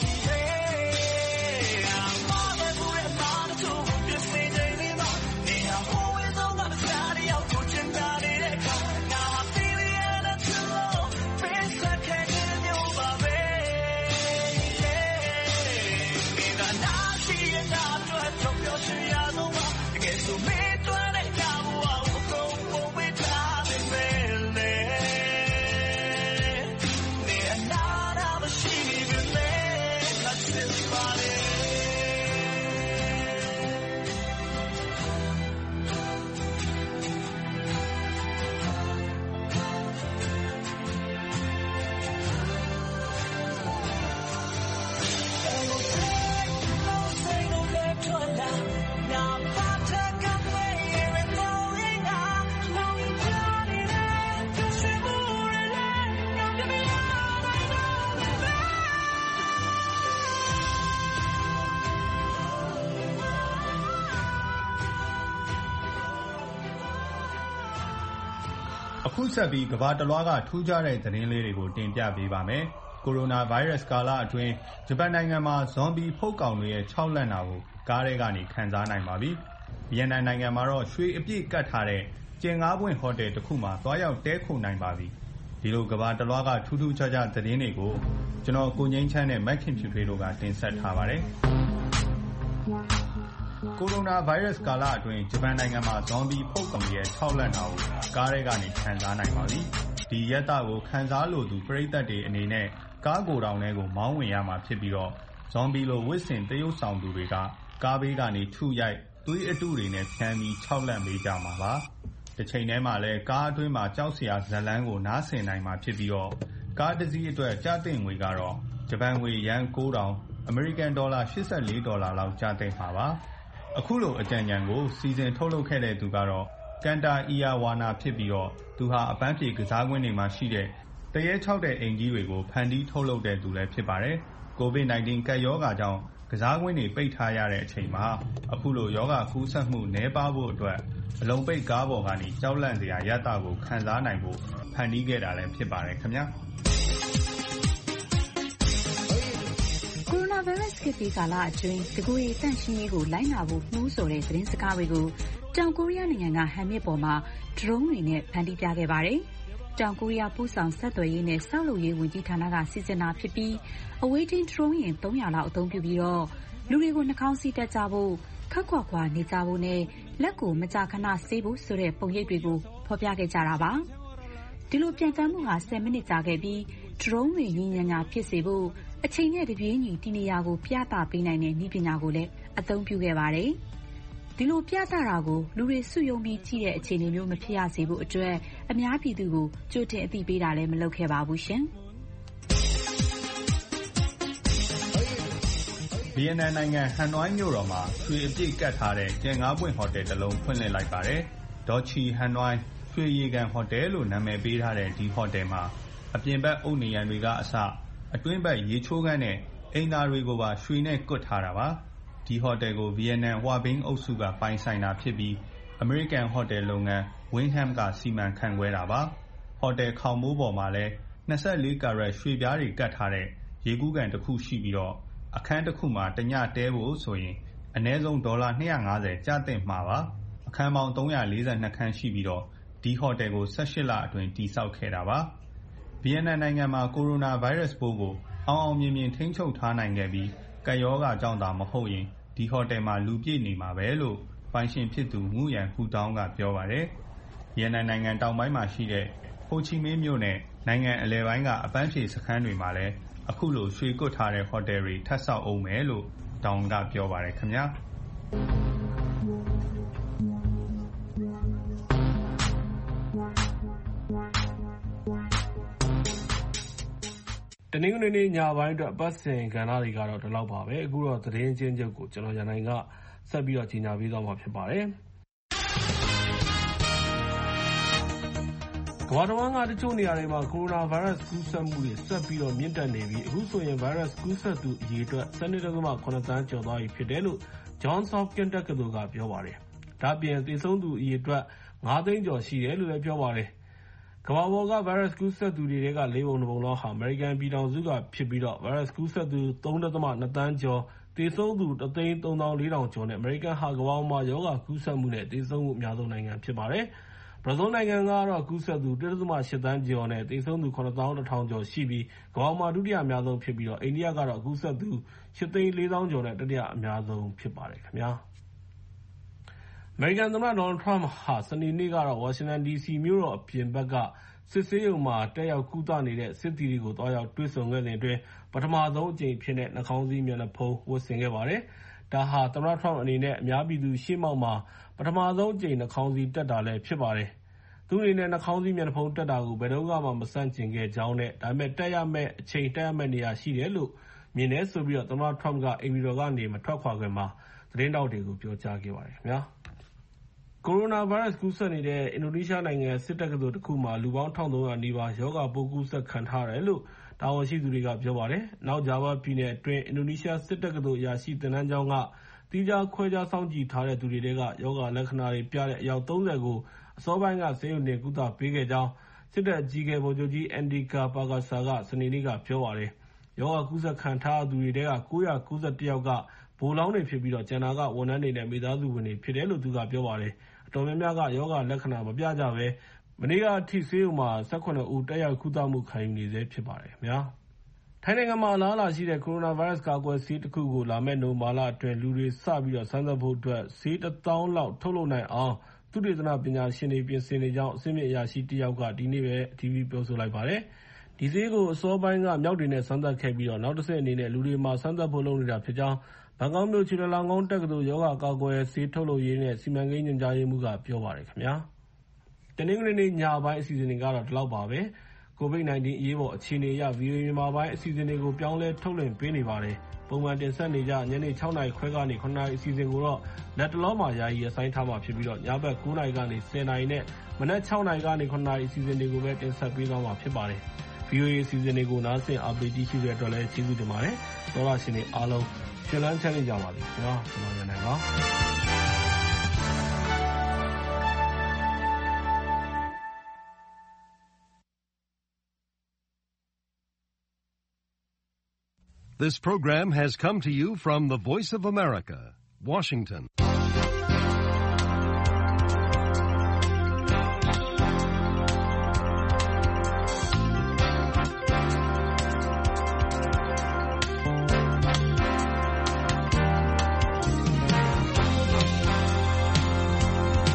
S22: အခုဆက်ပြီးကမ္ဘာတလွှားကထူးခြားတဲ့သတင်းလေးတွေကိုတင်ပြပေးပါမယ်။ကိုရိုနာဗိုင်းရပ်စ်ကာလအတွင်းဂျပန်နိုင်ငံမှာဇွန်ဘီဖုတ်ကောင်တွေရဲ့ခြောက်လန့်တာကိုကားထဲကနေခံစားနိုင်ပါပြီ။ဗီယက်နမ်နိုင်ငံမှာတော့ရွှေအပြည့်ကတ်ထားတဲ့ကျင်ငါးပွင့်ဟိုတယ်တစ်ခုမှာသွားရောက်တဲခိုနိုင်ပါပြီ။ဒီလိုကမ္ဘာတလွှားကထူးထူးခြားခြားသတင်းတွေကိုကျွန်တော်ကိုငိမ့်ချမ်းနဲ့မက်ခင်ဖြူထွေးတို့ကတင်ဆက်ထားပါတယ်။ကိုရိုနာဗိုင်းရပ်စ်ကာလအတွင်းဂျပန်နိုင်ငံမှာဇွန်ဘီဖုတ်ကောင်ရဲ့ခြောက်လန့်တာကိုကားထဲကနေခံစားနိုင်ပါပြီ။ဒီရက်တာကိုခံစားလို့သူပရိသတ်တွေအနေနဲ့ကားကိုယ်တောင်ထဲကိုမောင်းဝင်ရမှာဖြစ်ပြီးတော့ဇွန်ဘီလိုဝစ်ဆင်တရုပ်ဆောင်သူတွေကကားဘေးကနေထုရိုက်သွေးအတုတွေနဲ့ဖြန်းပြီးခြောက်လန့်ပေးကြမှာပါ။တစ်ချိန်တည်းမှာလည်းကားအတွင်းမှာကြောက်စရာဇတ်လန်းကိုနားဆင်နိုင်မှာဖြစ်ပြီးတော့ကားတစ်စီးအတွက်ကျသင့်ငွေကတော့ဂျပန်ငွေယန်း9000အမေရိကန်ဒေါ်လာ$84လောက်ကျသင့်မှာပါ။အခုလိုအကြံဉာဏ်ကိုစီစဉ်ထုတ်လုပ်ခဲ့တဲ့သူကတော့ကန်တာအီယာဝါနာဖြစ်ပြီးတော့သူဟာအပန်းဖြေကစားကွင်းတွေမှာရှိတဲ့တရေ6တဲ့အိမ်ကြီးတွေကိုဖန်တီးထုတ်လုပ်တဲ့သူလည်းဖြစ်ပါတယ်။ COVID-19 ကပ်ရောဂါကြောင့်ကစားကွင်းတွေပိတ်ထားရတဲ့အချိန်မှာအခုလိုရောဂါကူးစက်မှုနည်းပါးဖို့အတွက်အလုံးပိတ်ကားပေါ်ကနေကြောက်လန့်စရာရတကိုခံစားနိုင်ဖို့ဖန်တီးခဲ့တာလည်းဖြစ်ပါတယ်ခင်ဗျာ
S5: ကိုရိုနာဗိုင်းရပ်စ်ကပ်ဘေးကာလအတွင်းတကူရီတန့်ရှင်းရေးကိုလိုက်နာဖို့နှိုးဆော်တဲ့သတင်းစကားတွေကိုတောင်ကိုရီးယားနိုင်ငံကဟန်မြစ်ပေါ်မှာဒရုန်းတွေနဲ့ဖန်တီးပြခဲ့ပါတယ်။တောင်ကိုရီးယားပို့ဆောင်ဆက်သွယ်ရေးနဲ့ဆောက်လုပ်ရေးဝန်ကြီးဌာနကစီစဉ်တာဖြစ်ပြီးအဝေးထိန်းဒရုန်းယာဉ်300လောက်အသုံးပြုပြီးတော့လူတွေကိုနှာခေါင်းစည်းတပ်ကြဖို့ခပ်ခွာခွာနေကြဖို့နဲ့လက်ကိုမကြာခဏဆေးဖို့ဆိုတဲ့ပုံရိပ်တွေကိုဖော်ပြခဲ့ကြတာပါ။ဒီလိုပြန်တမ်းမှုဟာ10မိနစ်ကြာခဲ့ပြီးဒရုန်းတွေရင်းညာဖြစ်စေဖို့အချိန်နဲ့တပြေးညီတည်နေရာကိုပြသပေးနိုင်တဲ့နည်းပညာကိုလည်းအသုံးပြုခဲ့ပါတယ်။ဒီလိုပြသတာကိုလူတွေစုယုံပြီးကြည့်တဲ့အခြေအနေမျိုးမဖြစ်ရစေဖို့အတွက်အများပြည်သူကိုကြိုတင်အသိပေးတာလည်းမလုပ်ခဲ့ပါဘူးရှင်။
S22: ဗီယက်နမ်နိုင်ငံဟန်နွိုင်းမြို့တော်မှာရွှေအပြည့်ကတ်ထားတဲ့ကြယ်ငါးပွင့်ဟိုတယ်တစ်လုံးဖွင့်လှစ်လိုက်ပါတယ်။ဒေါ်ချီဟန်နွိုင်းရွှေရေကန်ဟိုတယ်လို့နာမည်ပေးထားတဲ့ဒီဟိုတယ်မှာအပြင်ဘက်အုတ်နံရံတွေကအစအတွင်းဘက်ရေချိုးခန်းနဲ့အိမ်သာတွေကိုပါရွှေနဲ့ကွတ်ထားတာပါ။ဒီဟိုတယ်ကိုဗီယက်နမ်ဟွာဘင်းအုပ်စုကပိုင်ဆိုင်တာဖြစ်ပြီးအမေရိကန်ဟိုတယ်လုပ်ငန်းဝင်းဟမ်ကစီမံခန့်ခွဲတာပါ။ဟိုတယ်ခေါင်မိုးပေါ်မှာလည်း24ကာရက်ရွှေပြားတွေကတ်ထားတဲ့ရေကူးကန်တစ်ခုရှိပြီးတော့အခန်းတစ်ခုမှာတညတဲဖို့ဆိုရင်အနည်းဆုံး$250ကျသင့်မှာပါ။အခန်းပေါင်း342ခန်းရှိပြီးတော့ဒီဟိုတယ်ကို18လအတွင်းတည်ဆောက်ခဲ့တာပါ။ဗီယက်နမ်နိုင်ငံမှာကိုရိုနာဗိုင်းရပ်စ်ပိုးကိုအောင်မြင်မြင်ထိန်းချုပ်ထားနိုင်ခဲ့ပြီးကပ်ရောဂါကြောင့်သာမဟုတ်ရင်ဒီဟိုတယ်မှာလူပြည့်နေမှာပဲလို့ပိုင်ရှင်ဖြစ်သူငူရန်ဟူတောင်းကပြောပါတယ်။ဗီယက်နမ်နိုင်ငံတောင်ပိုင်းမှာရှိတဲ့ဟိုချီမင်းမြို့နဲ့နိုင်ငံအလယ်ပိုင်းကအပန်းဖြေစခန်းတွေမှာလည်းအခုလိုရွှေကွတ်ထားတဲ့ဟိုတယ်တွေထပ်ဆောက်အောင်မယ်လို့တောင်ကပြောပါတယ်ခင်ဗျာ
S2: တနင်္ဂနွေနေ့ညပိုင်းအတွက်ပတ်စဉ်ကဏ္ဍတွေကတော့ဒီလောက်ပါပဲအခုတော့သတင်းချင်းချုပ်ကိုကျွန်တော်ရန်နိုင်ကဆက်ပြီးတော့ကြီးညာပေးသွားမှာဖြစ်ပါတယ်ကမ္ဘာတဝန်းကတချို့နေရာတွေမှာကိုရိုနာဗိုင်းရပ်စ်ကူးစက်မှုတွေဆက်ပြီးတော့မြင့်တက်နေပြီးအခုဆိုရင်ဗိုင်းရပ်စ်ကူးစက်သူအရေအတွက်12.7 သန်းကျော်သွားပြီဖြစ်တယ်လို့ Johns Hopkins တက္ကသိုလ်ကပြောပါတယ်။ဒါ့အပြင်သေဆုံးသူအရေအတွက်9သိန်းကျော်ရှိတယ်လို့လည်းပြောပါတယ်။ကမ္ဘာပေါ်ကဗိုင်းရပ်စ်ကူးစက်သူတွေက4 ပုံ 2 ပုံလောက်ဟာအမေရိကန်ပြည်ထောင်စုကဖြစ်ပြီးတော့ဗိုင်းရပ်စ်ကူးစက်သူ 3.2 သန်းကျော်သေဆုံးသူ 1,340,000 ကျော်နဲ့အမေရိကန်ဟာကမ္ဘာမှာရောဂါကူးစက်မှုနဲ့သေဆုံးမှုအများဆုံးနိုင်ငံဖြစ်ပါတယ်။ဘရာဇီးနိုင်ငံကတော့ကူးစက်သူ 1.8 သန်းကျော်နဲ့သေဆုံးသူ 9,100 ကျော်ရှိပြီးကမ္ဘာမှာဒုတိယအများဆုံးဖြစ်ပြီးတော့အိန္ဒိယကတော့ကူးစက်သူ 8,400,000 ကျော်နဲ့တတိယအများဆုံးဖြစ်ပါတယ်ခင်ဗျာ။အမေရိကန်သမ္မတဒေါ်နယ်ထရမ့်ဟာစနေနေ့ကတော့ဝါရှင်တန် DC မြို့တော်အပြင်ဘက်ကစစ်ဆေးရုံမှာတက်ရောက်ကုသနေတဲ့စစ်သည်တွေကိုတွားရောက်တွေ့ဆုံခဲ့စဉ်အတွင်းပထမဆုံးအကြိမ်ဖြစ်တဲ့နှာခေါင်းစည်းမျက်နှာဖုံးဝတ်ဆင်ခဲ့ပါတယ်။ဒါဟာသမ္မတထရမ့်အနေနဲ့အများပြည်သူရှေ့မှောက်မှာပထမဆုံးအကြိမ်နှာခေါင်းစည်းတက်တာလည်းဖြစ်ပါတယ်။သူ့အနေနဲ့နှာခေါင်းစည်းမျက်နှာဖုံးတက်တာကိုဘယ်တော့မှမဆန့်ကျင်ခဲ့ကြောင်းနဲ့ဒါပေမဲ့တက်ရမယ့်အချိန်တက်ရမယ့်နေရာရှိတယ်လို့မြင်တယ်ဆိုပြီးတော့သမ္မတထရမ့်ကအိမ်ဖြူတော်ကနေမထွက်ခွာခင်မှာသတင်းတောက်တွေကိုပြောကြားခဲ့ပါတယ်ခင်ဗျာ။ကိုရိုနာဗိုင်းရပ်စ်ကူးစက်နေတဲ့အင်ဒိုနီးရှားနိုင်ငံစစ်တက္ကသိုလ်တစ်ခုမှာလူပေါင်း 1,300 နီးပါးရောဂါပိုးကူးစက်ခံထားရတယ်လို့တာဝန်ရှိသူတွေကပြောပါတယ်။နောက်ဂျာဗာပြည်နယ်အတွင်းအင်ဒိုနီးရှားစစ်တက္ကသိုလ်အရာရှိသင်တန်းကျောင်းကသီးခြားခွဲခြားစောင့်ကြည့်ထားတဲ့သူတွေထဲကရောဂါလက္ခဏာတွေပြတဲ့အယောက်30ကိုအစောပိုင်းကဆေးရုံတင်ကုသပေးခဲ့ကြောင်းစစ်တပ်အကြီးအကဲဗိုလ်ချုပ်ကြီး Andika Perkasa ကစနေနေ့ကပြောပါတယ်။ရောဂါကူးစက်ခံထားရသူတွေထဲက991ယောက်ကဗိုလ်လောင်းတွေဖြစ်ပြီးတော့ကျန်တာကဝန်ထမ်းတွေနဲ့မိသားစုဝင်တွေဖြစ်တယ်လို့သူကပြောပါတယ်။အတော်များများကရောဂါလက္ခဏာမပြကြဘဲမနေ့ကအထိဆေးရုံမှာ18ဦးတက်ရောက်ကုသမှုခံယူနေဆဲဖြစ်ပါတယ်ခင်ဗျာ။ထိုင်းနိုင်ငံမှာအလားအလာရှိတဲ့ကိုရိုနာဗိုင်းရပ်စ်ကာကွယ်ဆေးတစ်ခုကိုလာမယ့်နိုဝင်ဘာလအတွင်းလူတွေစပြီးတော့စမ်းသပ်ဖို့အတွက်ဆေး 1,000 လောက်ထုတ်လုပ်နိုင်အောင်သုတေသနပညာရှင်တွေပြင်ဆင်နေကြောင်းအဆင့်မြင့်အရာရှိတစ်ယောက်ကဒီနေ့ပဲအထီးပြောဆိုလိုက်ပါတယ်။ဒီဆေးကိုအစောပိုင်းကမြောက်တွေနဲ့စမ်းသပ်ခဲ့ပြီးတော့နောက်တစ်ဆင့်အနေနဲ့လူတွေမှာစမ်းသပ်ဖို့လုပ်နေတာဖြစ်ကြောင်းဘန်ကောက်မြို့ချူလာလောင်ကုန်းတက္ကသိုလ်ရောဂါကာကွယ်ဆေးထုတ်လုပ်ရေးနဲ့စီမံကိန်းညွှန်ကြားရေးမှူးကပြောပါတယ်ခင်ဗျာ။တနင်္ဂနွေနေ့ညပိုင်းအစီအစဉ်တွေကတော့ဒီလောက်ပါပဲ။ COVID-19 အရေးပေါ်အခြေအနေအရ VOA မြန်မာပိုင်းအစီအစဉ်တွေကိုပြောင်းလဲထုတ်လွှင့်ပေးနေပါတယ်။ပုံမှန်တင်ဆက်နေကြညနေ 6 နာရီခွဲကနေ 9 နာရီအစီအစဉ်ကိုတော့လက်တလောမှာယာယီအဆိုင်ထားမှာဖြစ်ပြီးတော့ညဘက် 9 နာရီကနေ 10 နာရီနဲ့မနက် 6 နာရီကနေ 9 နာရီအစီအစဉ်တွေကိုပဲတင်ဆက်ပေးသွားမှာဖြစ်ပါတယ်။ VOA အစီအစဉ်တွေကိုနားဆင်အားပေးကြည့်ရှုတဲ့အတွက်လည်းကျေးဇူးတင်ပါတယ်။သောရရှင်တွေအားလုံးရှင်လန်းချမ်းမြေ့ကြပါစေခင်ဗျာကျွန်တော်ရန်နိုင်ပါ
S1: This program has come to you from the Voice of America, Washington.